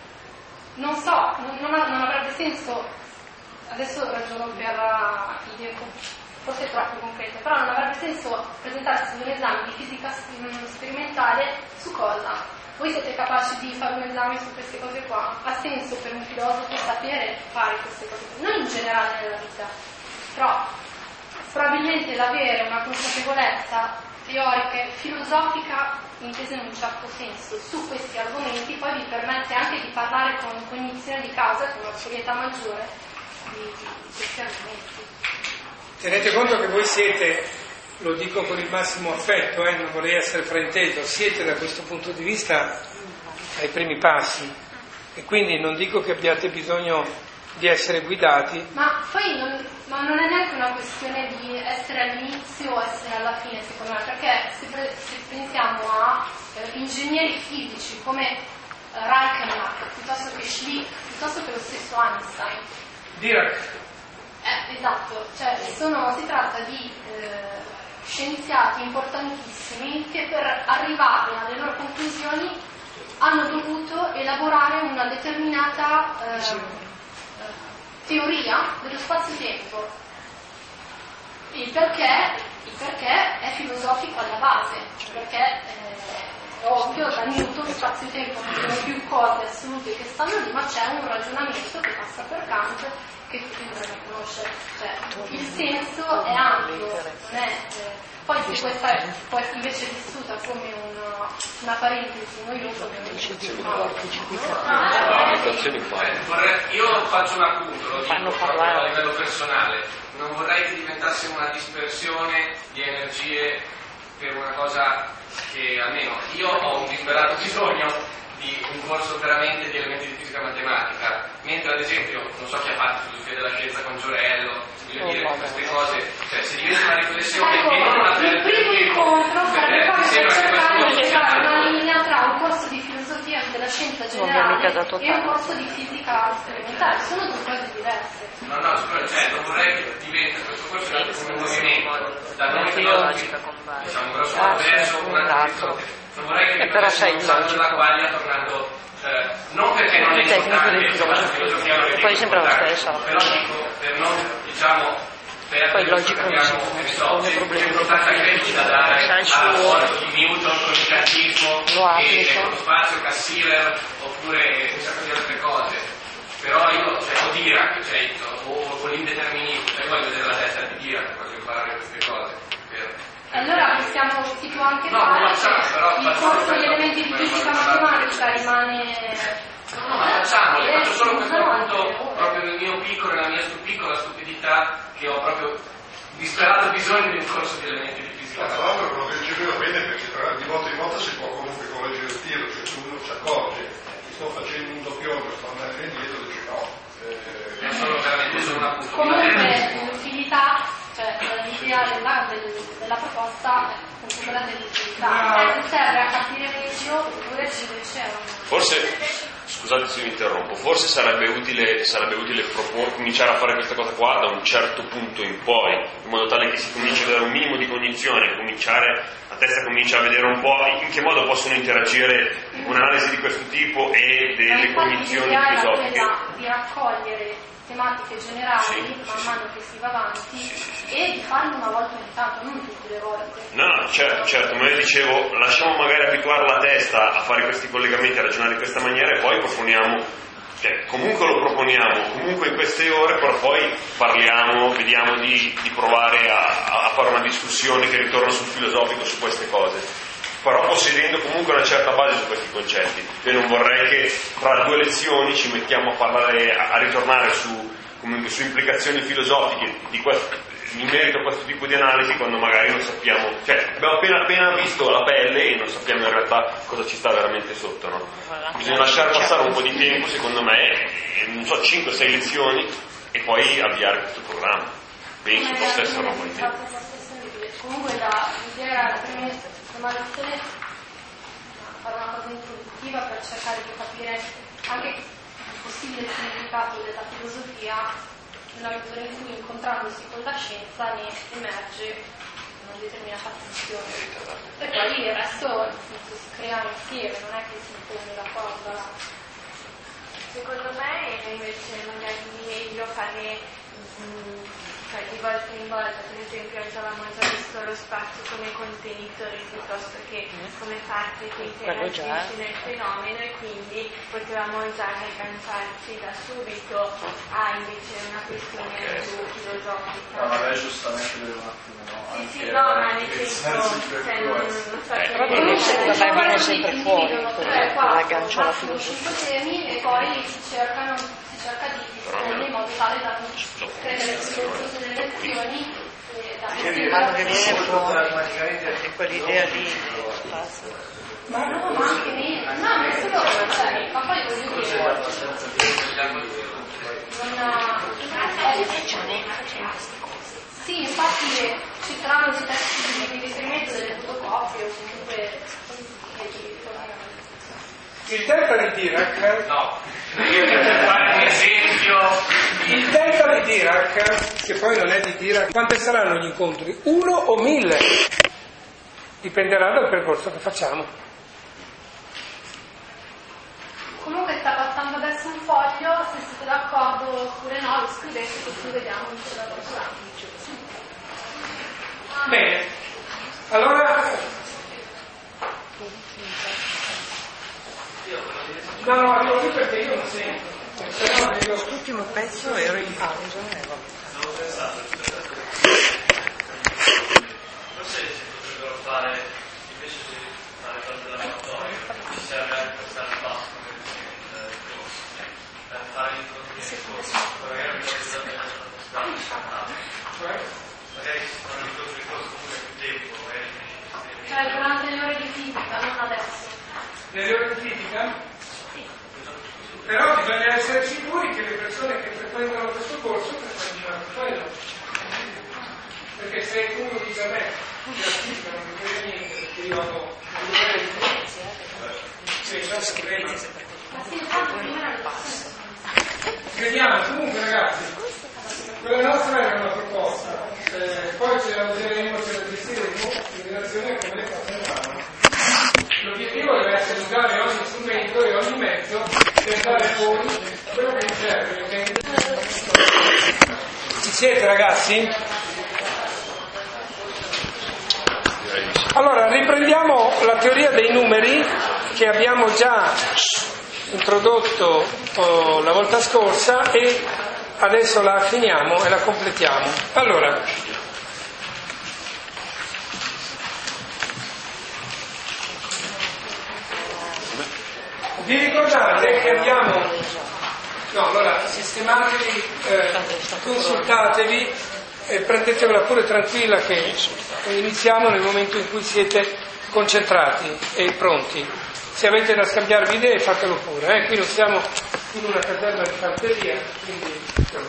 non so, non avrebbe senso, adesso ragiono per idee forse troppo concrete, però non avrebbe senso presentarsi ad un esame di fisica sperimentale su cosa? Voi siete capaci di fare un esame su queste cose qua? Ha senso per un filosofo sapere fare queste cose qua? Non in generale nella vita, però probabilmente l'avere una consapevolezza teorica e filosofica intesa in un certo senso su questi argomenti poi vi permette anche di parlare con cognizione di causa e con una serietà maggiore di questi argomenti. Tenete conto che voi siete, lo dico con il massimo affetto, non vorrei essere frainteso, siete da questo punto di vista ai primi passi, e quindi non dico che abbiate bisogno di essere guidati. Ma poi non è neanche una questione di essere all'inizio o essere alla fine, secondo me, perché se pensiamo a ingegneri fisici come Reichenbach, piuttosto che Schlick, piuttosto che lo stesso Einstein. Dirac. Esatto, cioè si tratta di scienziati importantissimi che per arrivare alle loro conclusioni hanno dovuto elaborare una determinata teoria dello spazio-tempo. Il perché è filosofico alla base, perché è ovvio, da Newton spazio-tempo non sono più cose assolute che stanno lì, ma c'è un ragionamento che passa per Kant che tutti dovrebbero conoscere. Cioè, il senso è ampio, non è Poi se questa può essere invece vissuta come una parentesi noiosa, ovviamente io faccio un appunto, lo dico proprio a livello personale, non vorrei che diventasse una dispersione di energie per una cosa che almeno io ho un disperato bisogno di un corso veramente di elementi di fisica matematica, mentre ad esempio, non so chi ha fatto filosofia della scienza con Giorello, voglio dire queste cose, cioè se diventa una riflessione e non una il primo incontro sarebbe proprio cercare di trovare una linea tra un corso di filosofia della scienza generale e un corso di fisica sperimentale, sono due cose diverse. No, cioè non vorrei che diventi questo corso come un movimento da noi filosofi, diciamo grosso modo verso una non vorrei che diventasse un salto della quaglia tornando non perché non è importante la filosofia non è poi sempre lo stesso, però dico per non diciamo poi logico non c'è c'è importanza credo da dare al di Newton con il cattico e con lo spazio Cassirer oppure un sacco di altre cose, però io o Dirac o l'indeterminismo, voglio vedere la testa di Dirac voglio imparare queste cose allora possiamo anche fare il corso di elementi di fisica matematica rimane no, ma facciamo, faccio solo questo appunto proprio nel mio piccolo, nella mia piccola stupidità che ho proprio disperato bisogno di un corso di elementi di fisica matematica. Tra l'altro quello che dicevo bene perché di volta in volta si può comunque correggere il tiro, cioè se uno si accorge che sto facendo un doppione, sto andando indietro, dice no. È solo veramente solo una punta. Comunque l'utilità, cioè l'idea della proposta è quella dell'utilità, serve a capire meglio oppure ci invece forse, scusate se mi interrompo, forse sarebbe utile cominciare a fare questa cosa qua da un certo punto in poi, in modo tale che si cominci a avere un minimo di cognizione, la testa comincia a vedere un po' in che modo possono interagire un'analisi di questo tipo e delle cognizioni filosofiche. Di raccogliere tematiche generali man mano che si va avanti e di farlo una volta ogni tanto, non tutte le volte. No, certo, ma io dicevo, lasciamo magari abituare la testa a fare questi collegamenti, a ragionare in questa maniera e poi proponiamo, comunque lo proponiamo, comunque in queste ore, però poi parliamo, vediamo di provare a fare una discussione che ritorna sul filosofico su queste cose. Però possedendo comunque una certa base su questi concetti. Io non vorrei che tra 2 lezioni ci mettiamo a parlare, a ritornare su implicazioni filosofiche in merito a questo tipo di analisi quando magari non sappiamo, abbiamo appena visto la pelle e non sappiamo in realtà cosa ci sta veramente sotto, no? Bisogna lasciare passare un po' di tempo, secondo me, 5-6 lezioni e poi avviare questo programma. Penso possa essere un po' di tempo. Comunque l'idea la prima lezione fare una cosa introduttiva per cercare di capire anche il possibile significato della filosofia nella misura in cui incontrandosi con la scienza ne emerge una determinata funzione e poi il resto si crea insieme, non è che si impone la cosa. Secondo me invece magari meglio fare di volta in volta, per esempio oggi avevamo già visto lo spazio come contenitore piuttosto che come parte che interagisce nel fenomeno e quindi potevamo già agganciarci da subito a invece una questione più filosofica. Ma lei giustamente deve un attimo, no? Sì, no, ma nel senso, viene sempre fuori, l'aggancio alla filosofia. Temi e poi si cerca di disporre in modo tale da non credere nel corso delle lezioni che viene fuori di quell'idea lì ma anche meno non solo ma poi voglio dire sì, infatti ci saranno dei testi di riferimento delle fotocopie o comunque il delta di Dirac fare un esempio. Il delta di Dirac, che poi non è di Dirac, quante saranno gli incontri? 1 o 1000? Dipenderà dal percorso che facciamo. Comunque sta passando adesso un foglio, se siete d'accordo oppure no, lo scrivete così vediamo in cosa procediamo. Bene, allora no, arrivo qui perché io non sento. L'ultimo pezzo ero in pausa. Forse nelle ore di critica? Però bisogna essere sicuri che le persone che frequentano questo corso frequentino anche quello. Perché se uno dice a me che la fisica non mi frega niente perché io ho vediamo, comunque ragazzi, quella nostra era una proposta, poi ce la useremo, ce la gestiremo in relazione a come facciamo. L'obiettivo deve essere usare ogni strumento e ogni mezzo per dare fuori quello che serve. Ci siete ragazzi? Allora, riprendiamo la teoria dei numeri che abbiamo già introdotto la volta scorsa e adesso la finiamo e la completiamo. Allora, vi ricordate che abbiamo... No, allora, sistematevi, consultatevi e prendetevela pure tranquilla che iniziamo nel momento in cui siete concentrati e pronti. Se avete da scambiarvi idee fatelo pure, qui non siamo in una caserma di fanteria, quindi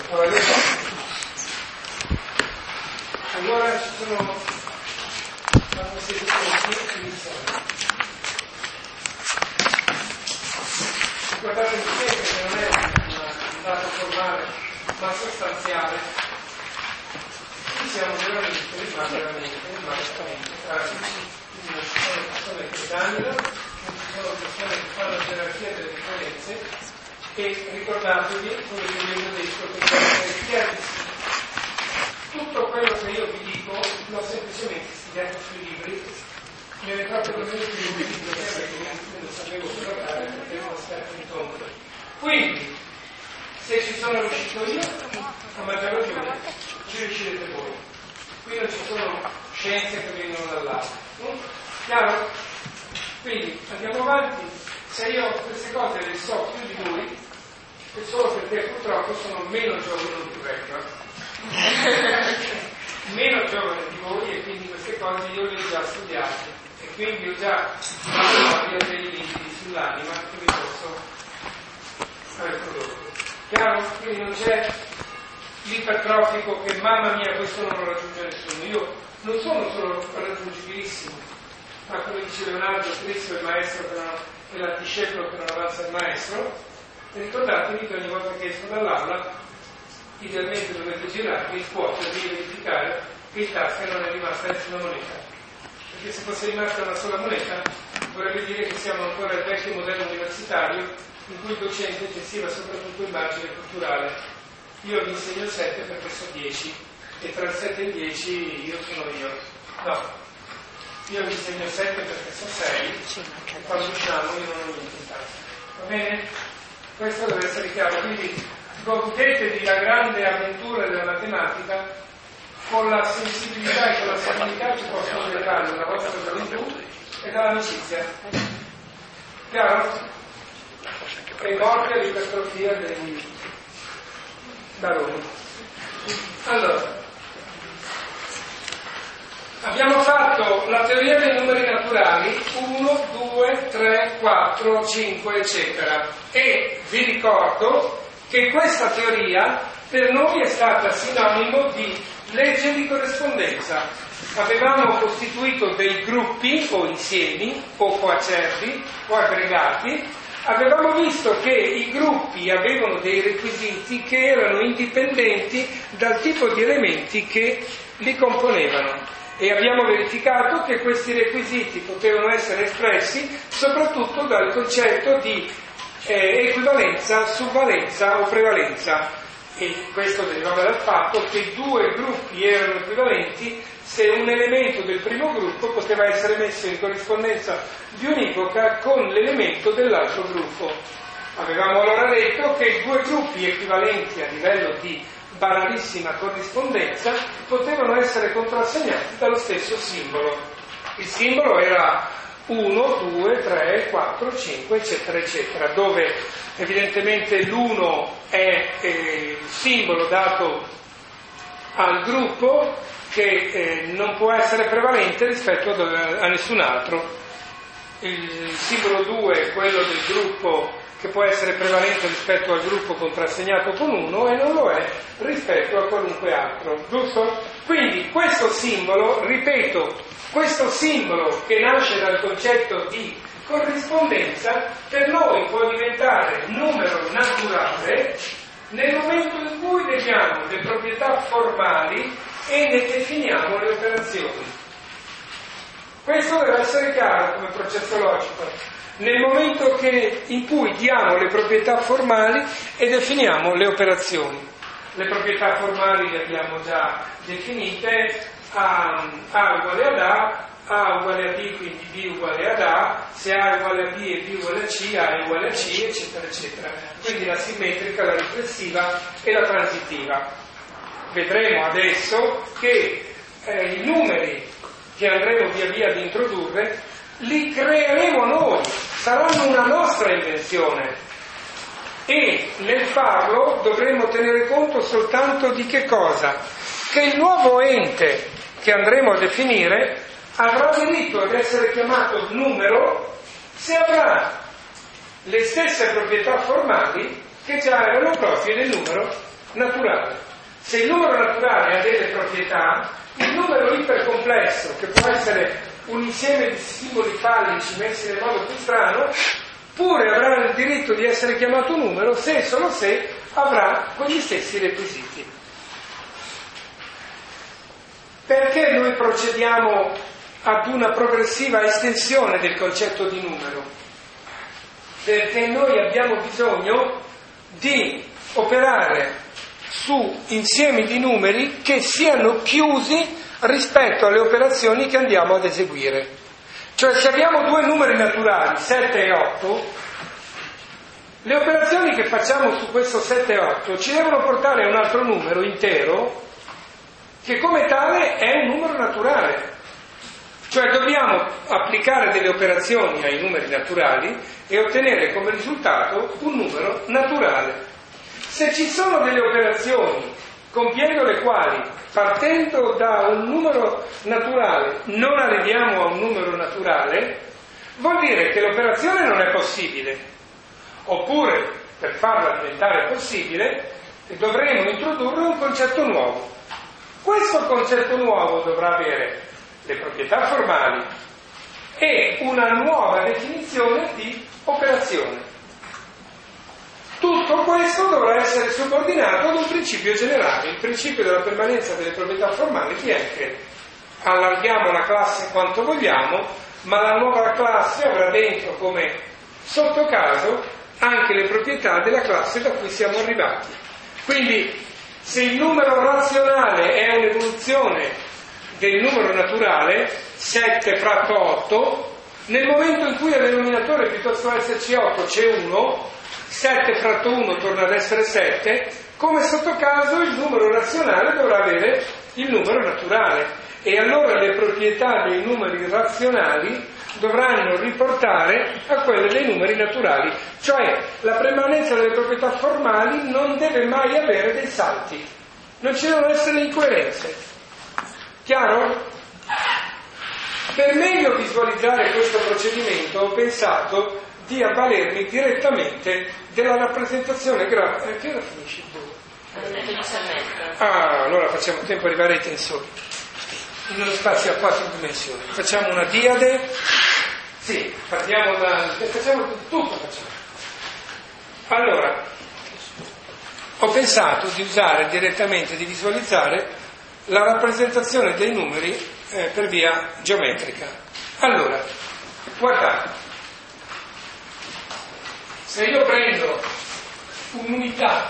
allora ci sono quando siete pronti iniziamo. Ricordate sempre che non è un dato formale ma sostanziale. Qui siamo veramente, ma non ci sono persone che esaminano, non ci sono persone che fanno la gerarchia delle differenze e ricordatevi, come vi avevo detto, che deve essere chiarissimo. Tutto quello che io vi dico l'ho semplicemente studiato sui libri, mi ero proprio venuto in biblioteca perché non sapevo cosa fare perché ero stato in tondo. Quindi, se ci sono riuscito io, a maggior ragione ci riuscirete voi. Qui non ci sono scienze che vengono dall'alto. Chiaro? Quindi andiamo avanti. Se io queste cose le so più di voi, è solo perché purtroppo sono meno giovane, non più vecchio, meno giovane di voi e quindi queste cose io le ho già studiate e quindi ho già dei libri sull'anima che vi posso aver prodotto. Chiaro? Quindi non c'è l'ipertrofico che mamma mia questo non lo raggiunge nessuno. Io non sono solo raggiungibilissimo, ma come dice Leonardo, Cristo è il maestro e la discepolo che non avanza il maestro. E ricordatevi che ogni volta che esco dall'aula idealmente dovete girarvi, scuotervi e verificare che in tasca non è rimasta nessuna moneta, perché se fosse rimasta una sola moneta vorrebbe dire che siamo ancora al vecchio modello universitario in cui il docente gestiva soprattutto immagine culturale. Io vi insegno 7 perché so 10 e tra il 7 e il 10 io sono io. No, io vi insegno 7 perché so 6 e quando usciamo io non ho niente in tasca. Va bene? Questo deve essere chiaro, quindi godetevi la grande avventura della matematica con la sensibilità e con la serenità che possono derivare dalla vostra gioventù e dall'amicizia. Chiaro? E morte e l'ipertrofia dei baroni. Allora, abbiamo fatto la teoria dei numeri naturali 1, 2, 3, 4, 5, eccetera. E vi ricordo che questa teoria per noi è stata sinonimo di legge di corrispondenza. Avevamo costituito dei gruppi o insiemi o coacervi o aggregati. Avevamo visto che i gruppi avevano dei requisiti che erano indipendenti dal tipo di elementi che li componevano. E abbiamo verificato che questi requisiti potevano essere espressi soprattutto dal concetto di equivalenza, subvalenza o prevalenza. E questo derivava dal fatto che due gruppi erano equivalenti se un elemento del primo gruppo poteva essere messo in corrispondenza biunivoca con l'elemento dell'altro gruppo. Avevamo allora detto che due gruppi equivalenti a livello di banalissima corrispondenza potevano essere contrassegnati dallo stesso simbolo. Il simbolo era 1, 2, 3, 4, 5, eccetera, eccetera, dove evidentemente l'1 è il simbolo dato al gruppo che non può essere prevalente rispetto a nessun altro. il simbolo 2 è quello del gruppo che può essere prevalente rispetto al gruppo contrassegnato con 1 e non lo è rispetto a qualunque altro, giusto? Quindi questo simbolo, ripeto, questo simbolo che nasce dal concetto di corrispondenza per noi può diventare numero naturale nel momento in cui vediamo le proprietà formali e ne definiamo le operazioni. Questo deve essere chiaro come processo logico. Nel momento in cui diamo le proprietà formali e definiamo le operazioni. Le proprietà formali le abbiamo già definite: A uguale ad A uguale a B, quindi B uguale ad A, se A è uguale a B e B uguale a C, A è uguale a C, eccetera, eccetera. Quindi la simmetrica, la riflessiva e la transitiva. Vedremo adesso che i numeri che andremo via via ad introdurre li creeremo noi, saranno una nostra invenzione e nel farlo dovremo tenere conto soltanto di che cosa? Che il nuovo ente che andremo a definire avrà diritto ad essere chiamato numero se avrà le stesse proprietà formali che già erano proprie del numero naturale. Se il numero naturale ha delle proprietà, il numero ipercomplesso, che può essere un insieme di simboli fallici messi nel modo più strano, pure avrà il diritto di essere chiamato numero se e solo se avrà quegli stessi requisiti. Perché noi procediamo ad una progressiva estensione del concetto di numero? Perché noi abbiamo bisogno di operare su insiemi di numeri che siano chiusi rispetto alle operazioni che andiamo ad eseguire. Cioè, se abbiamo due numeri naturali, 7 e 8, le operazioni che facciamo su questo 7 e 8 ci devono portare a un altro numero intero che come tale è un numero naturale. Cioè dobbiamo applicare delle operazioni ai numeri naturali e ottenere come risultato un numero naturale. Se ci sono delle operazioni compiendo le quali, partendo da un numero naturale, non arriviamo a un numero naturale, vuol dire che l'operazione non è possibile. Oppure, per farla diventare possibile, dovremo introdurre un concetto nuovo. Questo concetto nuovo dovrà avere le proprietà formali e una nuova definizione di operazione. Tutto questo dovrà essere subordinato ad un principio generale, il principio della permanenza delle proprietà formali, che è che allarghiamo la classe quanto vogliamo, ma la nuova classe avrà dentro come sottocaso anche le proprietà della classe da cui siamo arrivati. Quindi, se il numero razionale è un'evoluzione del numero naturale, 7 fratto 8, nel momento in cui al denominatore piuttosto che esserci 8 c'è 1, 7 fratto 1 torna ad essere 7, come sottocaso il numero razionale dovrà avere il numero naturale e allora le proprietà dei numeri razionali dovranno riportare a quelle dei numeri naturali, cioè la permanenza delle proprietà formali non deve mai avere dei salti, non ci devono essere incoerenze. Chiaro? Per meglio visualizzare questo procedimento ho pensato di avvalermi direttamente della rappresentazione grafica. Che ora finisce il volo? Ah, allora facciamo tempo di arrivare ai tensori. In uno spazio a 4 dimensioni. Facciamo una diade. Sì, partiamo facciamo tutto. Allora, ho pensato di usare direttamente, di visualizzare la rappresentazione dei numeri per via geometrica. Allora, guardate. Se io prendo un'unità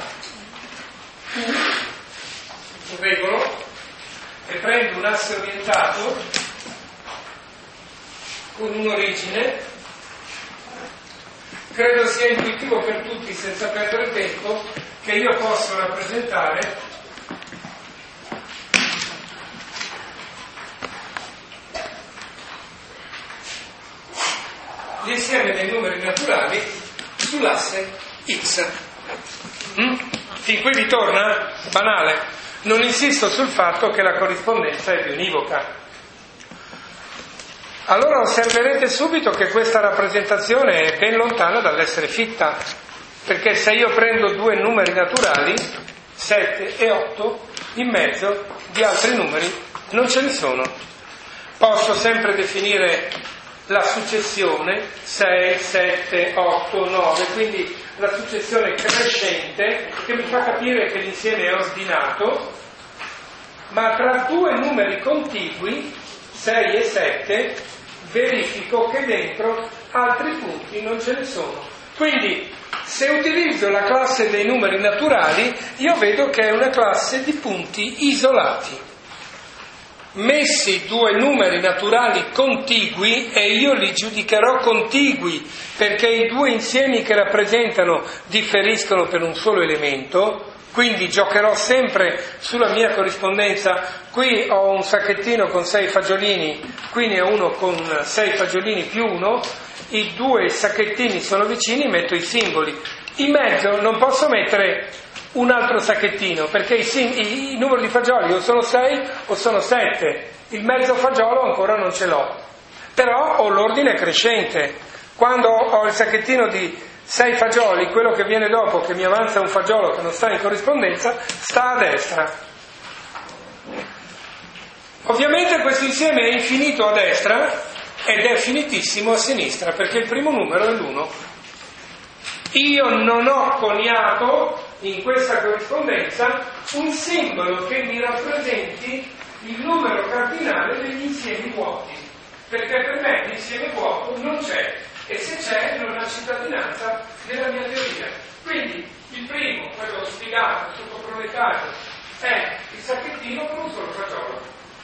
un regolo e prendo un asse orientato con un'origine, credo sia intuitivo per tutti, senza perdere tempo, che io posso rappresentare l'insieme dei numeri naturali sull'asse X. Fin qui vi torna? Banale. Non insisto sul fatto che la corrispondenza è bionivoca. allora osserverete subito che questa rappresentazione è ben lontana dall'essere fitta, perché se io prendo due numeri naturali, 7 e 8, in mezzo di altri numeri non ce ne sono. Posso sempre definire la successione 6, 7, 8, 9, quindi la successione crescente che mi fa capire che l'insieme è ordinato, ma tra due numeri contigui, 6 e 7, verifico che dentro altri punti non ce ne sono. Quindi se utilizzo la classe dei numeri naturali, io vedo che è una classe di punti isolati. Messi due numeri naturali contigui, e io li giudicherò contigui perché i due insiemi che rappresentano differiscono per un solo elemento, quindi giocherò sempre sulla mia corrispondenza. Qui ho un sacchettino con 6 fagiolini, qui ne ho uno con 6 fagiolini più 1, i due sacchettini sono vicini, metto i simboli. In mezzo non posso mettere un altro sacchettino, perché i numeri di fagioli o sono 6 o sono 7, il mezzo fagiolo ancora non ce l'ho, però ho l'ordine crescente. Quando ho il sacchettino di 6 fagioli, quello che viene dopo, che mi avanza un fagiolo che non sta in corrispondenza, sta a destra. Ovviamente questo insieme è infinito a destra ed è finitissimo a sinistra, perché il primo numero è l'1. Io non ho coniato in questa corrispondenza un simbolo che mi rappresenti il numero cardinale degli insiemi vuoti, perché per me l'insieme vuoto non c'è, e se c'è non ha cittadinanza nella mia teoria. Quindi il primo, quello spiegato sotto proletario, è il sacchettino con un solo fagiolo.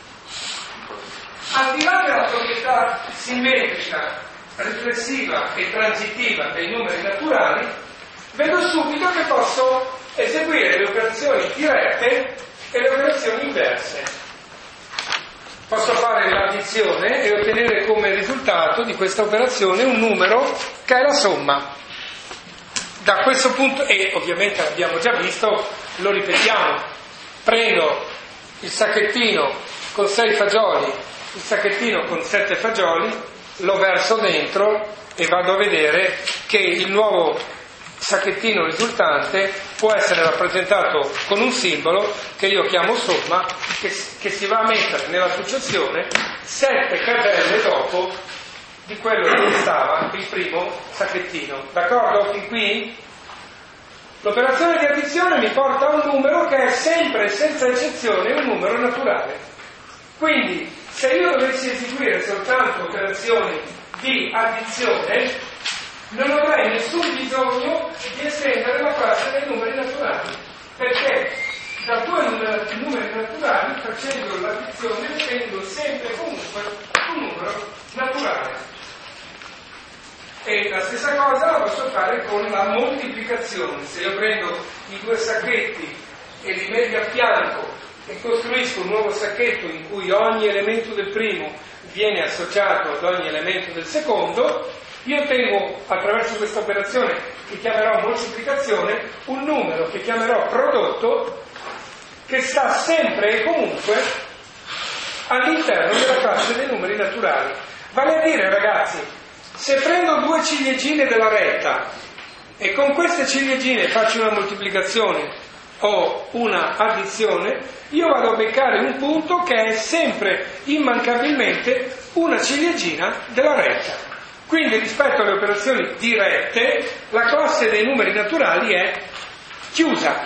Al di là della proprietà simmetrica, riflessiva e transitiva dei numeri naturali, vedo subito che posso eseguire le operazioni dirette e le operazioni inverse. Posso fare l'addizione e ottenere come risultato di questa operazione un numero che è la somma. Da questo punto, e ovviamente l'abbiamo già visto, lo ripetiamo, prendo il sacchettino con 6 fagioli, il sacchettino con 7 fagioli, lo verso dentro e vado a vedere che il nuovo sacchettino risultante può essere rappresentato con un simbolo che io chiamo somma, che si va a mettere nella successione 7 caselle dopo di quello che stava il primo sacchettino. D'accordo? Fin qui? L'operazione di addizione mi porta a un numero che è sempre, senza eccezione, un numero naturale. Quindi, se io dovessi eseguire soltanto operazioni di addizione, non avrei nessun bisogno di estendere la classe dei numeri naturali, perché da due numeri naturali, facendo l'addizione, ottengo sempre e comunque un numero naturale. E la stessa cosa la posso fare con la moltiplicazione. Se io prendo i due sacchetti e li metto a fianco e costruisco un nuovo sacchetto in cui ogni elemento del primo viene associato ad ogni elemento del secondo, io ottengo attraverso questa operazione che chiamerò moltiplicazione un numero che chiamerò prodotto, che sta sempre e comunque all'interno della classe dei numeri naturali. Vale a dire, ragazzi, se prendo due ciliegine della retta e con queste ciliegine faccio una moltiplicazione o una addizione, io vado a beccare un punto che è sempre immancabilmente una ciliegina della retta. Quindi rispetto alle operazioni dirette, la classe dei numeri naturali è chiusa.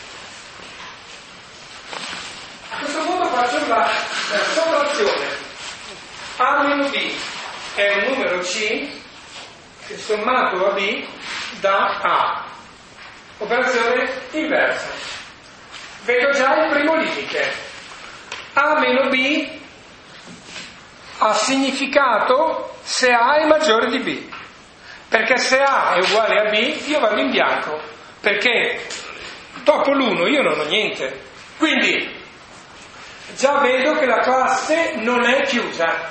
A questo punto faccio la sommazione. A meno B è un numero C che sommato a B dà A. Operazione inversa. Vedo già il primo limite. A meno B ha significato se A è maggiore di B, perché se A è uguale a B io vado in bianco, perché dopo l'1 io non ho niente, quindi già vedo che la classe non è chiusa.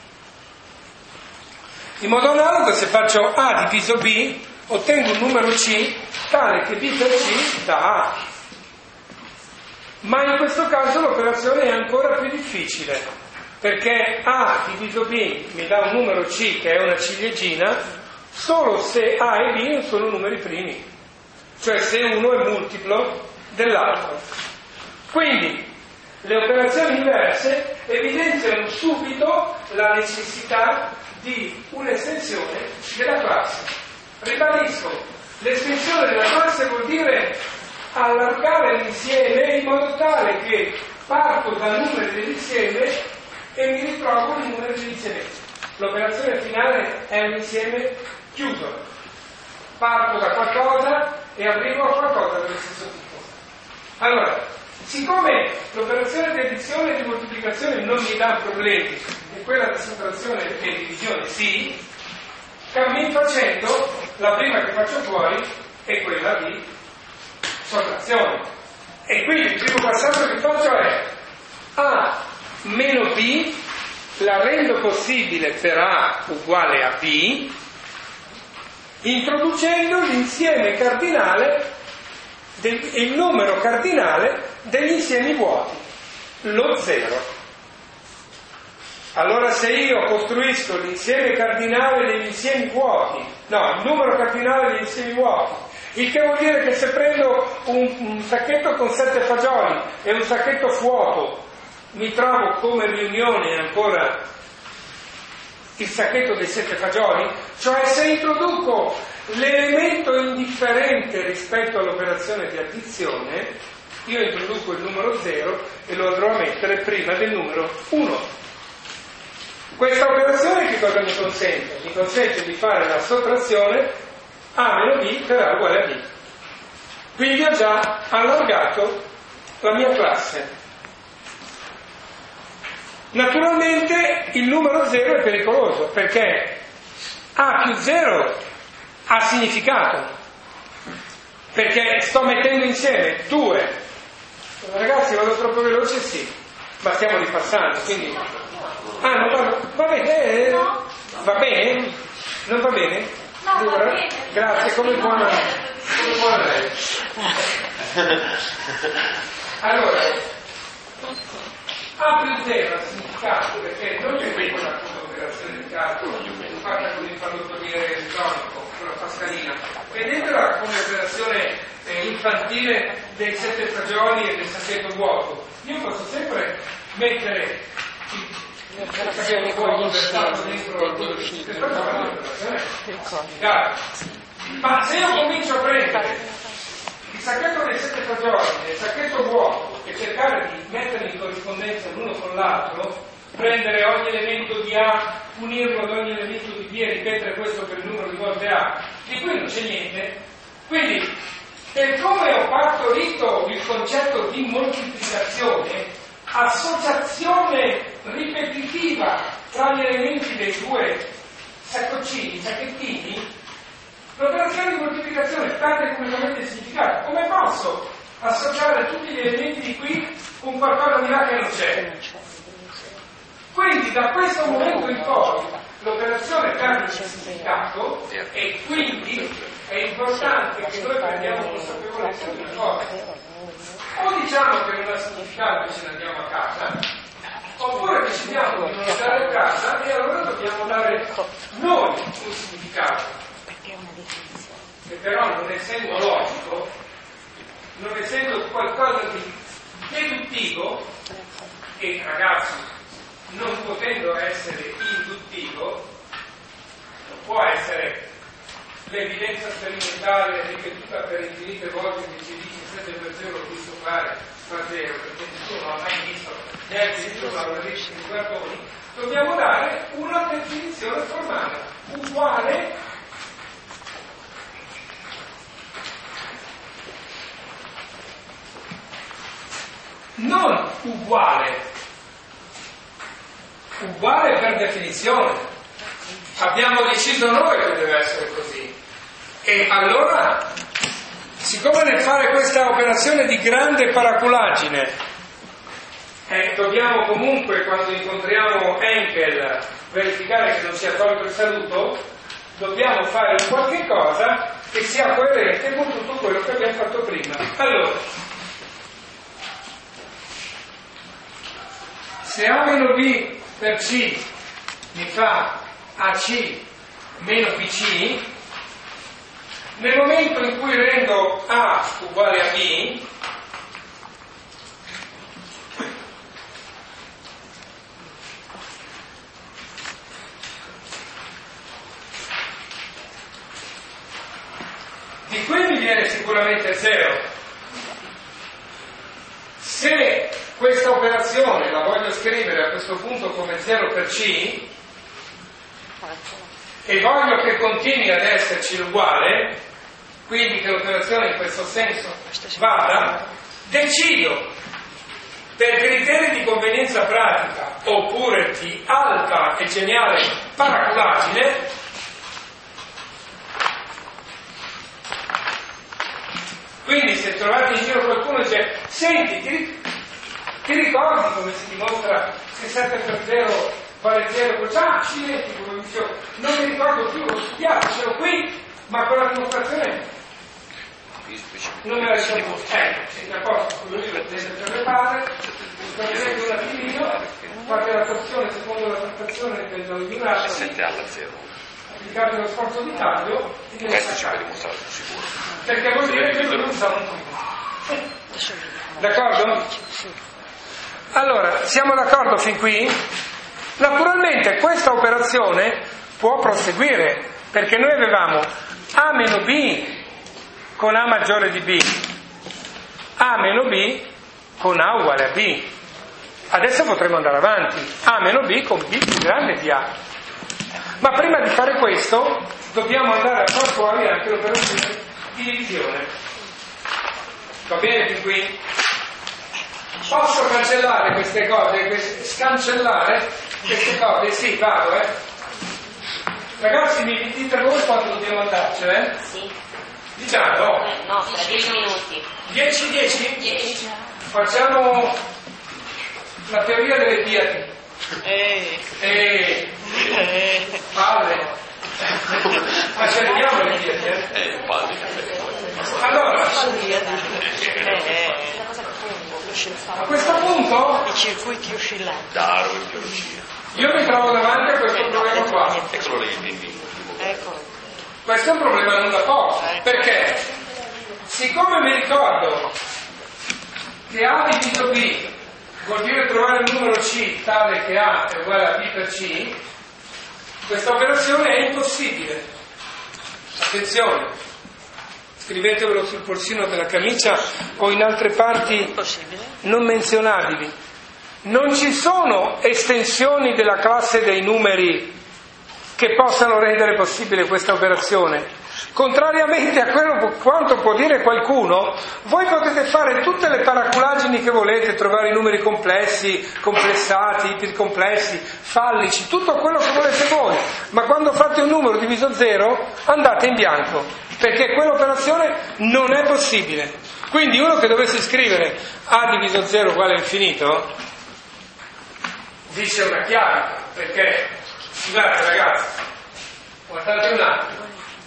In modo analogo, se faccio A diviso B ottengo un numero C tale che B per C dà A, ma in questo caso l'operazione è ancora più difficile, perché A diviso B mi dà un numero C che è una ciliegina solo se A e B non sono numeri primi, cioè se uno è multiplo dell'altro. Quindi le operazioni inverse evidenziano subito la necessità di un'estensione della classe. Ribadisco, l'estensione della classe vuol dire allargare l'insieme in modo tale che parto dal numero dell'insieme e mi ritrovo il numero dell'insieme. L'operazione finale è un insieme chiuso. Parto da qualcosa e arrivo a qualcosa dello stesso tipo. Allora, siccome l'operazione di addizione e di moltiplicazione non mi dà problemi, e quella di sottrazione e divisione sì, cammin facendo, la prima che faccio fuori è quella di sottrazione. E quindi il primo passaggio che faccio è A meno B, la rendo possibile per A uguale a B, introducendo l'insieme cardinale, il numero cardinale degli insiemi vuoti, lo 0. Allora se io costruisco l'insieme cardinale degli insiemi vuoti, no, il numero cardinale degli insiemi vuoti, il che vuol dire che se prendo un sacchetto con 7 fagioli e un sacchetto vuoto, mi trovo come riunione ancora il sacchetto dei 7 fagioli, cioè se introduco l'elemento indifferente rispetto all'operazione di addizione, io introduco il numero 0 e lo andrò a mettere prima del numero 1. Questa operazione che cosa mi consente? Mi consente di fare la sottrazione A meno B per A uguale a B. Quindi ho già allargato la mia classe. Naturalmente il numero 0 è pericoloso perché A più 0 ha significato, perché sto mettendo insieme 2. Ragazzi, vado troppo veloce? Sì, ma stiamo ripassando, quindi non va bene? Va bene? Non va bene? No, va bene. Grazie, come buona lei. Allora, A più 0 ha significato perché non c'è questa operazione di calcolo fatta con il pallottoliere elettronico, con la pascalina. Vedetela come operazione infantile dei 7 fagioli e del sacchetto vuoto. Io posso sempre mettere le operazioni con gli insiemi ma se io comincio a prendere il sacchetto dei 7 fagioli e il sacchetto vuoto e cercare di metterli in corrispondenza l'uno con l'altro, prendere ogni elemento di A, unirlo ad ogni elemento di B e ripetere questo per il numero di volte A, di cui non c'è niente. Quindi, per come ho partorito il concetto di moltiplicazione, associazione ripetitiva tra gli elementi dei due sacchettini, l'operazione di moltiplicazione perde completamente il significato. Come posso associare tutti gli elementi di qui con qualcosa di là che non c'è? Quindi da questo momento in poi l'operazione perde il significato e quindi è importante che noi prendiamo consapevolezza di una cosa. O diciamo che non ha significato e ce ne andiamo a casa, oppure decidiamo di non andare a casa e allora dobbiamo dare noi un significato. Che però non essendo logico, non essendo qualcosa di deduttivo, e ragazzi, non potendo essere induttivo, non può essere l'evidenza sperimentale ripetuta per infinite volte che ci dice 7 per 0 l'ho visto fare, fa 0, perché nessuno non ha mai visto neanche visto la radice di guardoni. Dobbiamo dare una definizione formale uguale non uguale per definizione. Abbiamo deciso noi che deve essere così. E allora, siccome nel fare questa operazione di grande paraculaggine, dobbiamo comunque, quando incontriamo Henkel, verificare che non sia tolto il saluto, dobbiamo fare un qualche cosa che sia coerente con tutto quello che abbiamo fatto prima. Allora, se A meno B per C mi fa AC meno BC. Nel momento in cui rendo A uguale a B, di qui mi viene sicuramente 0. Se questa operazione la voglio scrivere a questo punto come 0 per C e voglio che continui ad esserci uguale, quindi che l'operazione in questo senso vada, decido per criteri di convenienza pratica oppure di alta e geniale paraculaggine Quindi se trovate in giro qualcuno e dice: senti, ti ricordi come si dimostra che 7 per 0 vale 0? Accidenti, come dicevo, non mi ricordo più, l'ho studiato, ce l'ho qui, ma con la dimostrazione non me la ricordo. Siete a posto, quello lì lo tenete per le base, prendete un attimino, fate la trazione secondo la trattazione del durato, 7 alla 0. applicate lo sforzo di taglio e Questo ci può dimostrare sicuro. perché vuol dire che non usano un d'accordo? Allora, siamo d'accordo fin qui? Naturalmente questa operazione può proseguire, perché noi avevamo A meno B con A maggiore di B, A meno B con A uguale a B. Adesso potremo andare avanti, A meno B con B più grande di A. Ma prima di fare questo dobbiamo andare a far fuori anche l'operazione di divisione. Va bene fin qui? Posso cancellare queste cose, scancellare queste cose? Sì, vado, Ragazzi, mi dite voi quando dobbiamo andarci, Sì. Diciamo? No, tra 10 minuti. 10? 10. Facciamo la teoria delle diadi. Palle. Ma ci arriviamo le diadi, Allora, a questo punto i circuiti oscillanti. io mi trovo davanti a questo problema qua. Eccolo. Questo è un problema non da poco, perché siccome mi ricordo che A diviso B vuol dire trovare il numero C tale che A è uguale a B per C, questa operazione è impossibile. Attenzione, scrivetevelo sul polsino della camicia o in altre parti non menzionabili. Non ci sono estensioni della classe dei numeri che possano rendere possibile questa operazione. Contrariamente a quello quanto può dire qualcuno, voi potete fare tutte le paraculaggini che volete, trovare i numeri complessi, complessati, ipercomplessi, fallici, tutto quello che volete voi, ma quando fate un numero diviso 0 andate in bianco, perché quell'operazione non è possibile. Quindi uno che dovesse scrivere A diviso 0 uguale a infinito dice una chiave, perché scusate ragazzi, guardate un attimo,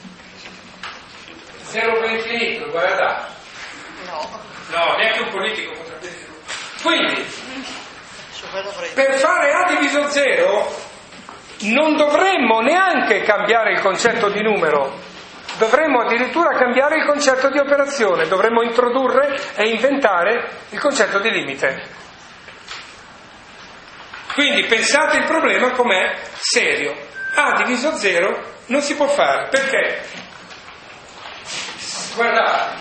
0 per infinito uguale ad A. No, neanche un politico potrebbe dirlo. Quindi per fare A diviso 0 non dovremmo neanche cambiare il concetto di numero, dovremmo addirittura cambiare il concetto di operazione, dovremmo introdurre e inventare il concetto di limite. Quindi pensate il problema com'è serio. A diviso 0 non si può fare, perché? Guardate,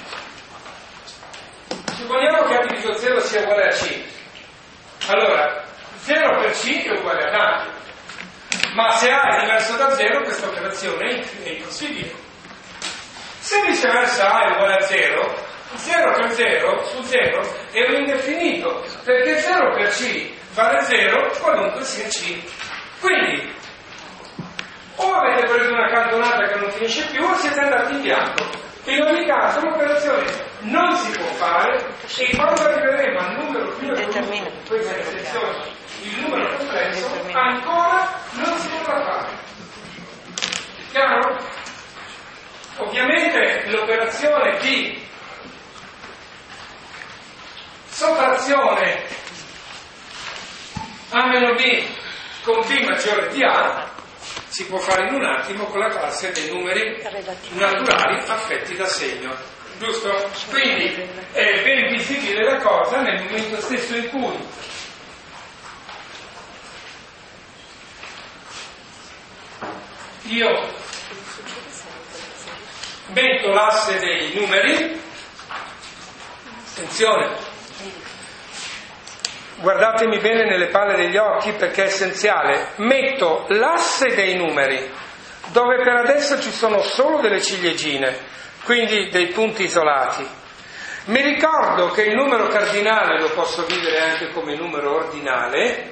supponiamo che A diviso 0 sia uguale a C. Allora, 0 per C è uguale ad A. Ma se A è diverso da 0, questa operazione è impossibile. Se viceversa A è uguale a 0, 0 per 0 su 0 è un indefinito, perché 0 per C vale 0 qualunque sia C. Quindi, o avete preso una cantonata che non finisce più o siete andati in bianco. In ogni caso l'operazione non si può fare e quando arriveremo al numero più evoluto, questa estensione, il numero complesso, ancora non si potrà fare. Chiaro? Ovviamente l'operazione di sottrazione A meno B si può fare in un attimo con la classe dei numeri naturali affetti da segno, giusto? Quindi è ben visibile la cosa nel momento stesso in cui io metto l'asse dei numeri, attenzione, guardatemi bene nelle palle degli occhi perché è essenziale, metto l'asse dei numeri dove per adesso ci sono solo delle ciliegine, quindi dei punti isolati. Mi ricordo che il numero cardinale lo posso vivere anche come numero ordinale,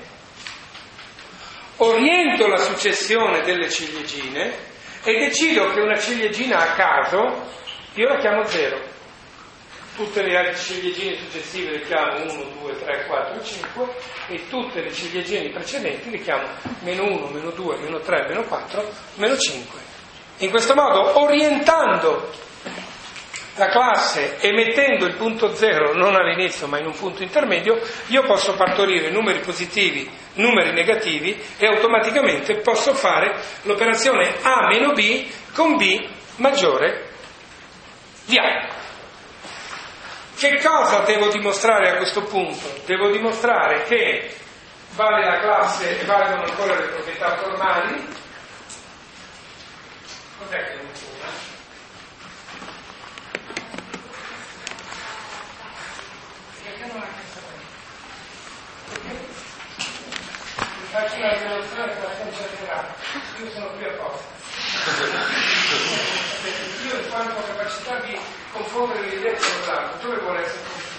oriento la successione delle ciliegine e decido che una ciliegina a caso io la chiamo 0. Tutte le altre ciliegine successive le chiamo 1, 2, 3, 4, 5 e tutte le ciliegine precedenti le chiamo meno 1, meno 2, meno 3, meno 4, meno 5. In questo modo, orientando la classe e mettendo il punto 0 non all'inizio ma in un punto intermedio, io posso partorire numeri positivi, numeri negativi e automaticamente posso fare l'operazione A meno B con B maggiore di A. Che cosa devo dimostrare a questo punto? Devo dimostrare che vale la classe e valgono ancora le proprietà formali. Cos'è che non funziona? Faccio una relazione per concentrare, io sono qui apposta. Io ho quanto capacità di confondere l'idea con l'altro, dove vuole essere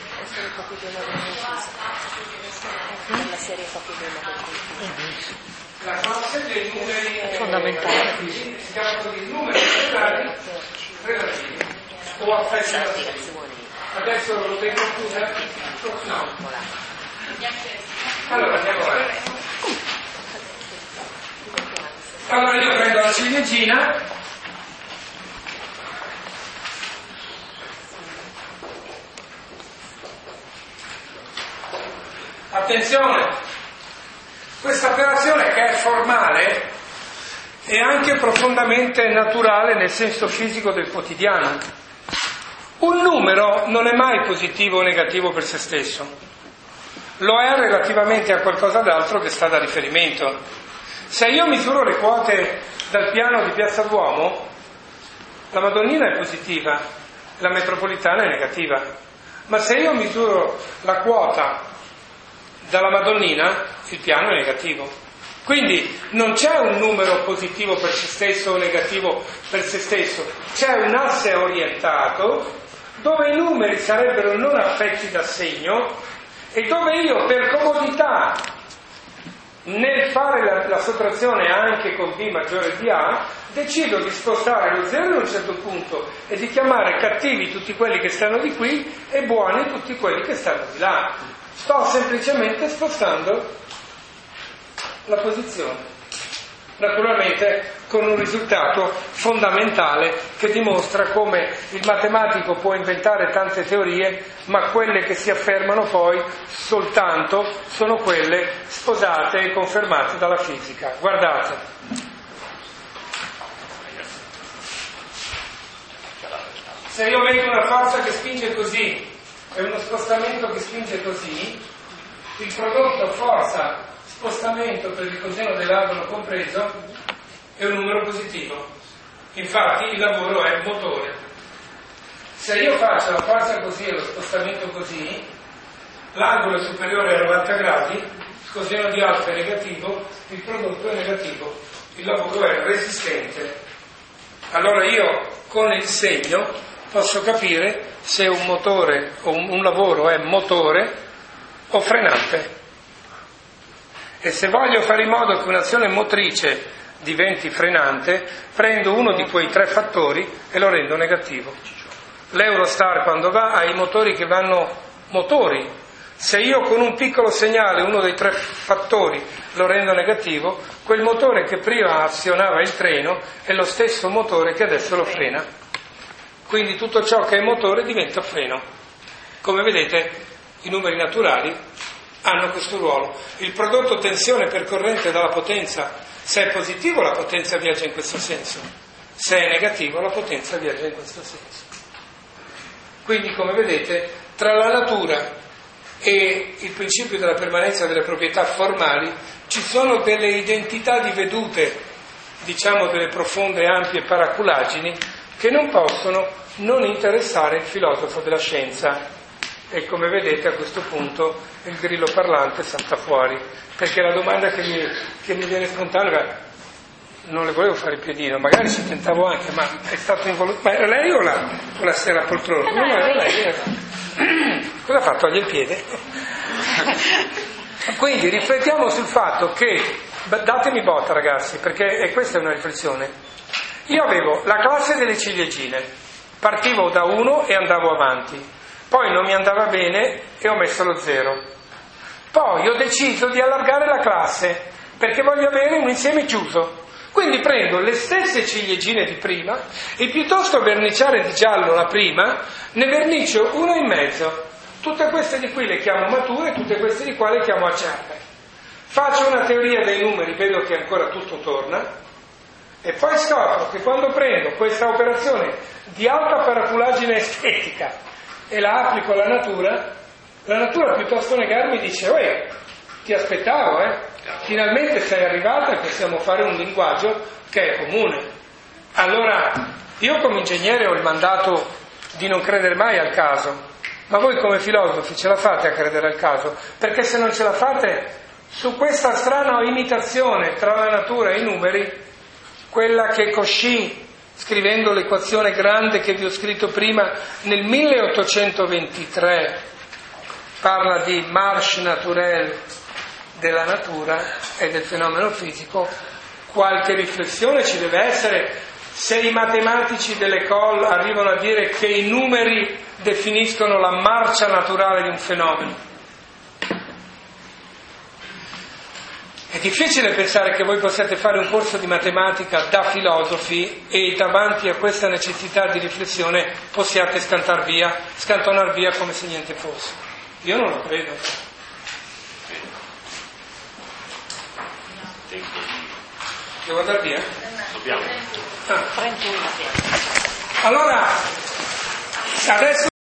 la serie proprio della la classe dei numeri fondamentali, si chiama così numeri relativi o affetti relativi. Adesso lo devo chiudere? No. Allora andiamo avanti. Allora io prendo la ciliegina, attenzione, questa operazione che è formale è anche profondamente naturale nel senso fisico del quotidiano. Un numero non è mai positivo o negativo per se stesso, lo è relativamente a qualcosa d'altro che sta da riferimento. Se io misuro le quote dal piano di Piazza Duomo, la Madonnina è positiva, la metropolitana è negativa. Ma se io misuro la quota dalla Madonnina, il piano è negativo. Quindi non c'è un numero positivo per se stesso o negativo per se stesso, c'è un asse orientato dove i numeri sarebbero non affetti da segno e dove io per comodità nel fare la sottrazione anche con B maggiore di A, decido di spostare lo 0 a un certo punto e di chiamare cattivi tutti quelli che stanno di qui e buoni tutti quelli che stanno di là. Sto semplicemente spostando la posizione. Naturalmente con un risultato fondamentale che dimostra come il matematico può inventare tante teorie, ma quelle che si affermano poi soltanto sono quelle sposate e confermate dalla fisica. Guardate. Se io metto una forza che spinge così e uno spostamento che spinge così, il prodotto forza spostamento per il coseno dell'angolo compreso è un numero positivo. Infatti il lavoro è motore. Se io faccio la forza così e lo spostamento così, l'angolo è superiore a 90 gradi, il coseno di alfa è negativo, il prodotto è negativo, il lavoro è resistente. Allora io con il segno posso capire se un motore o un lavoro è motore o frenante. E se voglio fare in modo che un'azione motrice diventi frenante, prendo uno di quei tre fattori e lo rendo negativo. L'Eurostar quando va ha i motori che vanno motori. Se io con un piccolo segnale uno dei tre fattori lo rendo negativo, quel motore che prima azionava il treno è lo stesso motore che adesso lo frena. Quindi tutto ciò che è motore diventa freno. Come vedete, i numeri naturali hanno questo ruolo. Il prodotto tensione per corrente dalla potenza Se è positivo la potenza viaggia in questo senso, se è negativo la potenza viaggia in questo senso. Quindi, come vedete, tra la natura e il principio della permanenza delle proprietà formali ci sono delle identità di vedute, diciamo delle profonde ampie paraculaggini, che non possono non interessare il filosofo della scienza. E come vedete a questo punto il grillo parlante salta fuori, perché la domanda che mi viene spontanea, non le volevo fare il piedino, magari ci tentavo anche, ma è stato involuto. Ma era lei o la sera poltrona? No, era lei. Cosa ha fatto? Toglie il piede? Quindi riflettiamo sul fatto che, datemi botta ragazzi, perché questa è una riflessione. Io avevo la classe delle ciliegine, partivo da 1 e andavo avanti, poi non mi andava bene e ho messo lo 0. Poi ho deciso di allargare la classe perché voglio avere un insieme chiuso. Quindi prendo le stesse ciliegine di prima e piuttosto verniciare di giallo la prima, ne vernicio una in mezzo. Tutte queste di qui le chiamo mature, tutte queste di qua le chiamo acerbe. Faccio una teoria dei numeri, vedo che ancora tutto torna, e poi scopro che quando prendo questa operazione di alta paraculaggine estetica e la applico alla la natura piuttosto negarmi dice: uè, ti aspettavo, finalmente sei arrivata e possiamo fare un linguaggio che è comune. Allora, io come ingegnere ho il mandato di non credere mai al caso, ma voi come filosofi ce la fate a credere al caso? Perché se non ce la fate, su questa strana imitazione tra la natura e i numeri, quella che Cauchy, scrivendo l'equazione grande che vi ho scritto prima, nel 1823 parla di marche naturelle della natura e del fenomeno fisico, qualche riflessione ci deve essere se i matematici dell'école arrivano a dire che i numeri definiscono la marcia naturale di un fenomeno. È difficile pensare che voi possiate fare un corso di matematica da filosofi e davanti a questa necessità di riflessione possiate scantonar via come se niente fosse. Io non lo credo. Devo andare via? Dobbiamo. Allora, adesso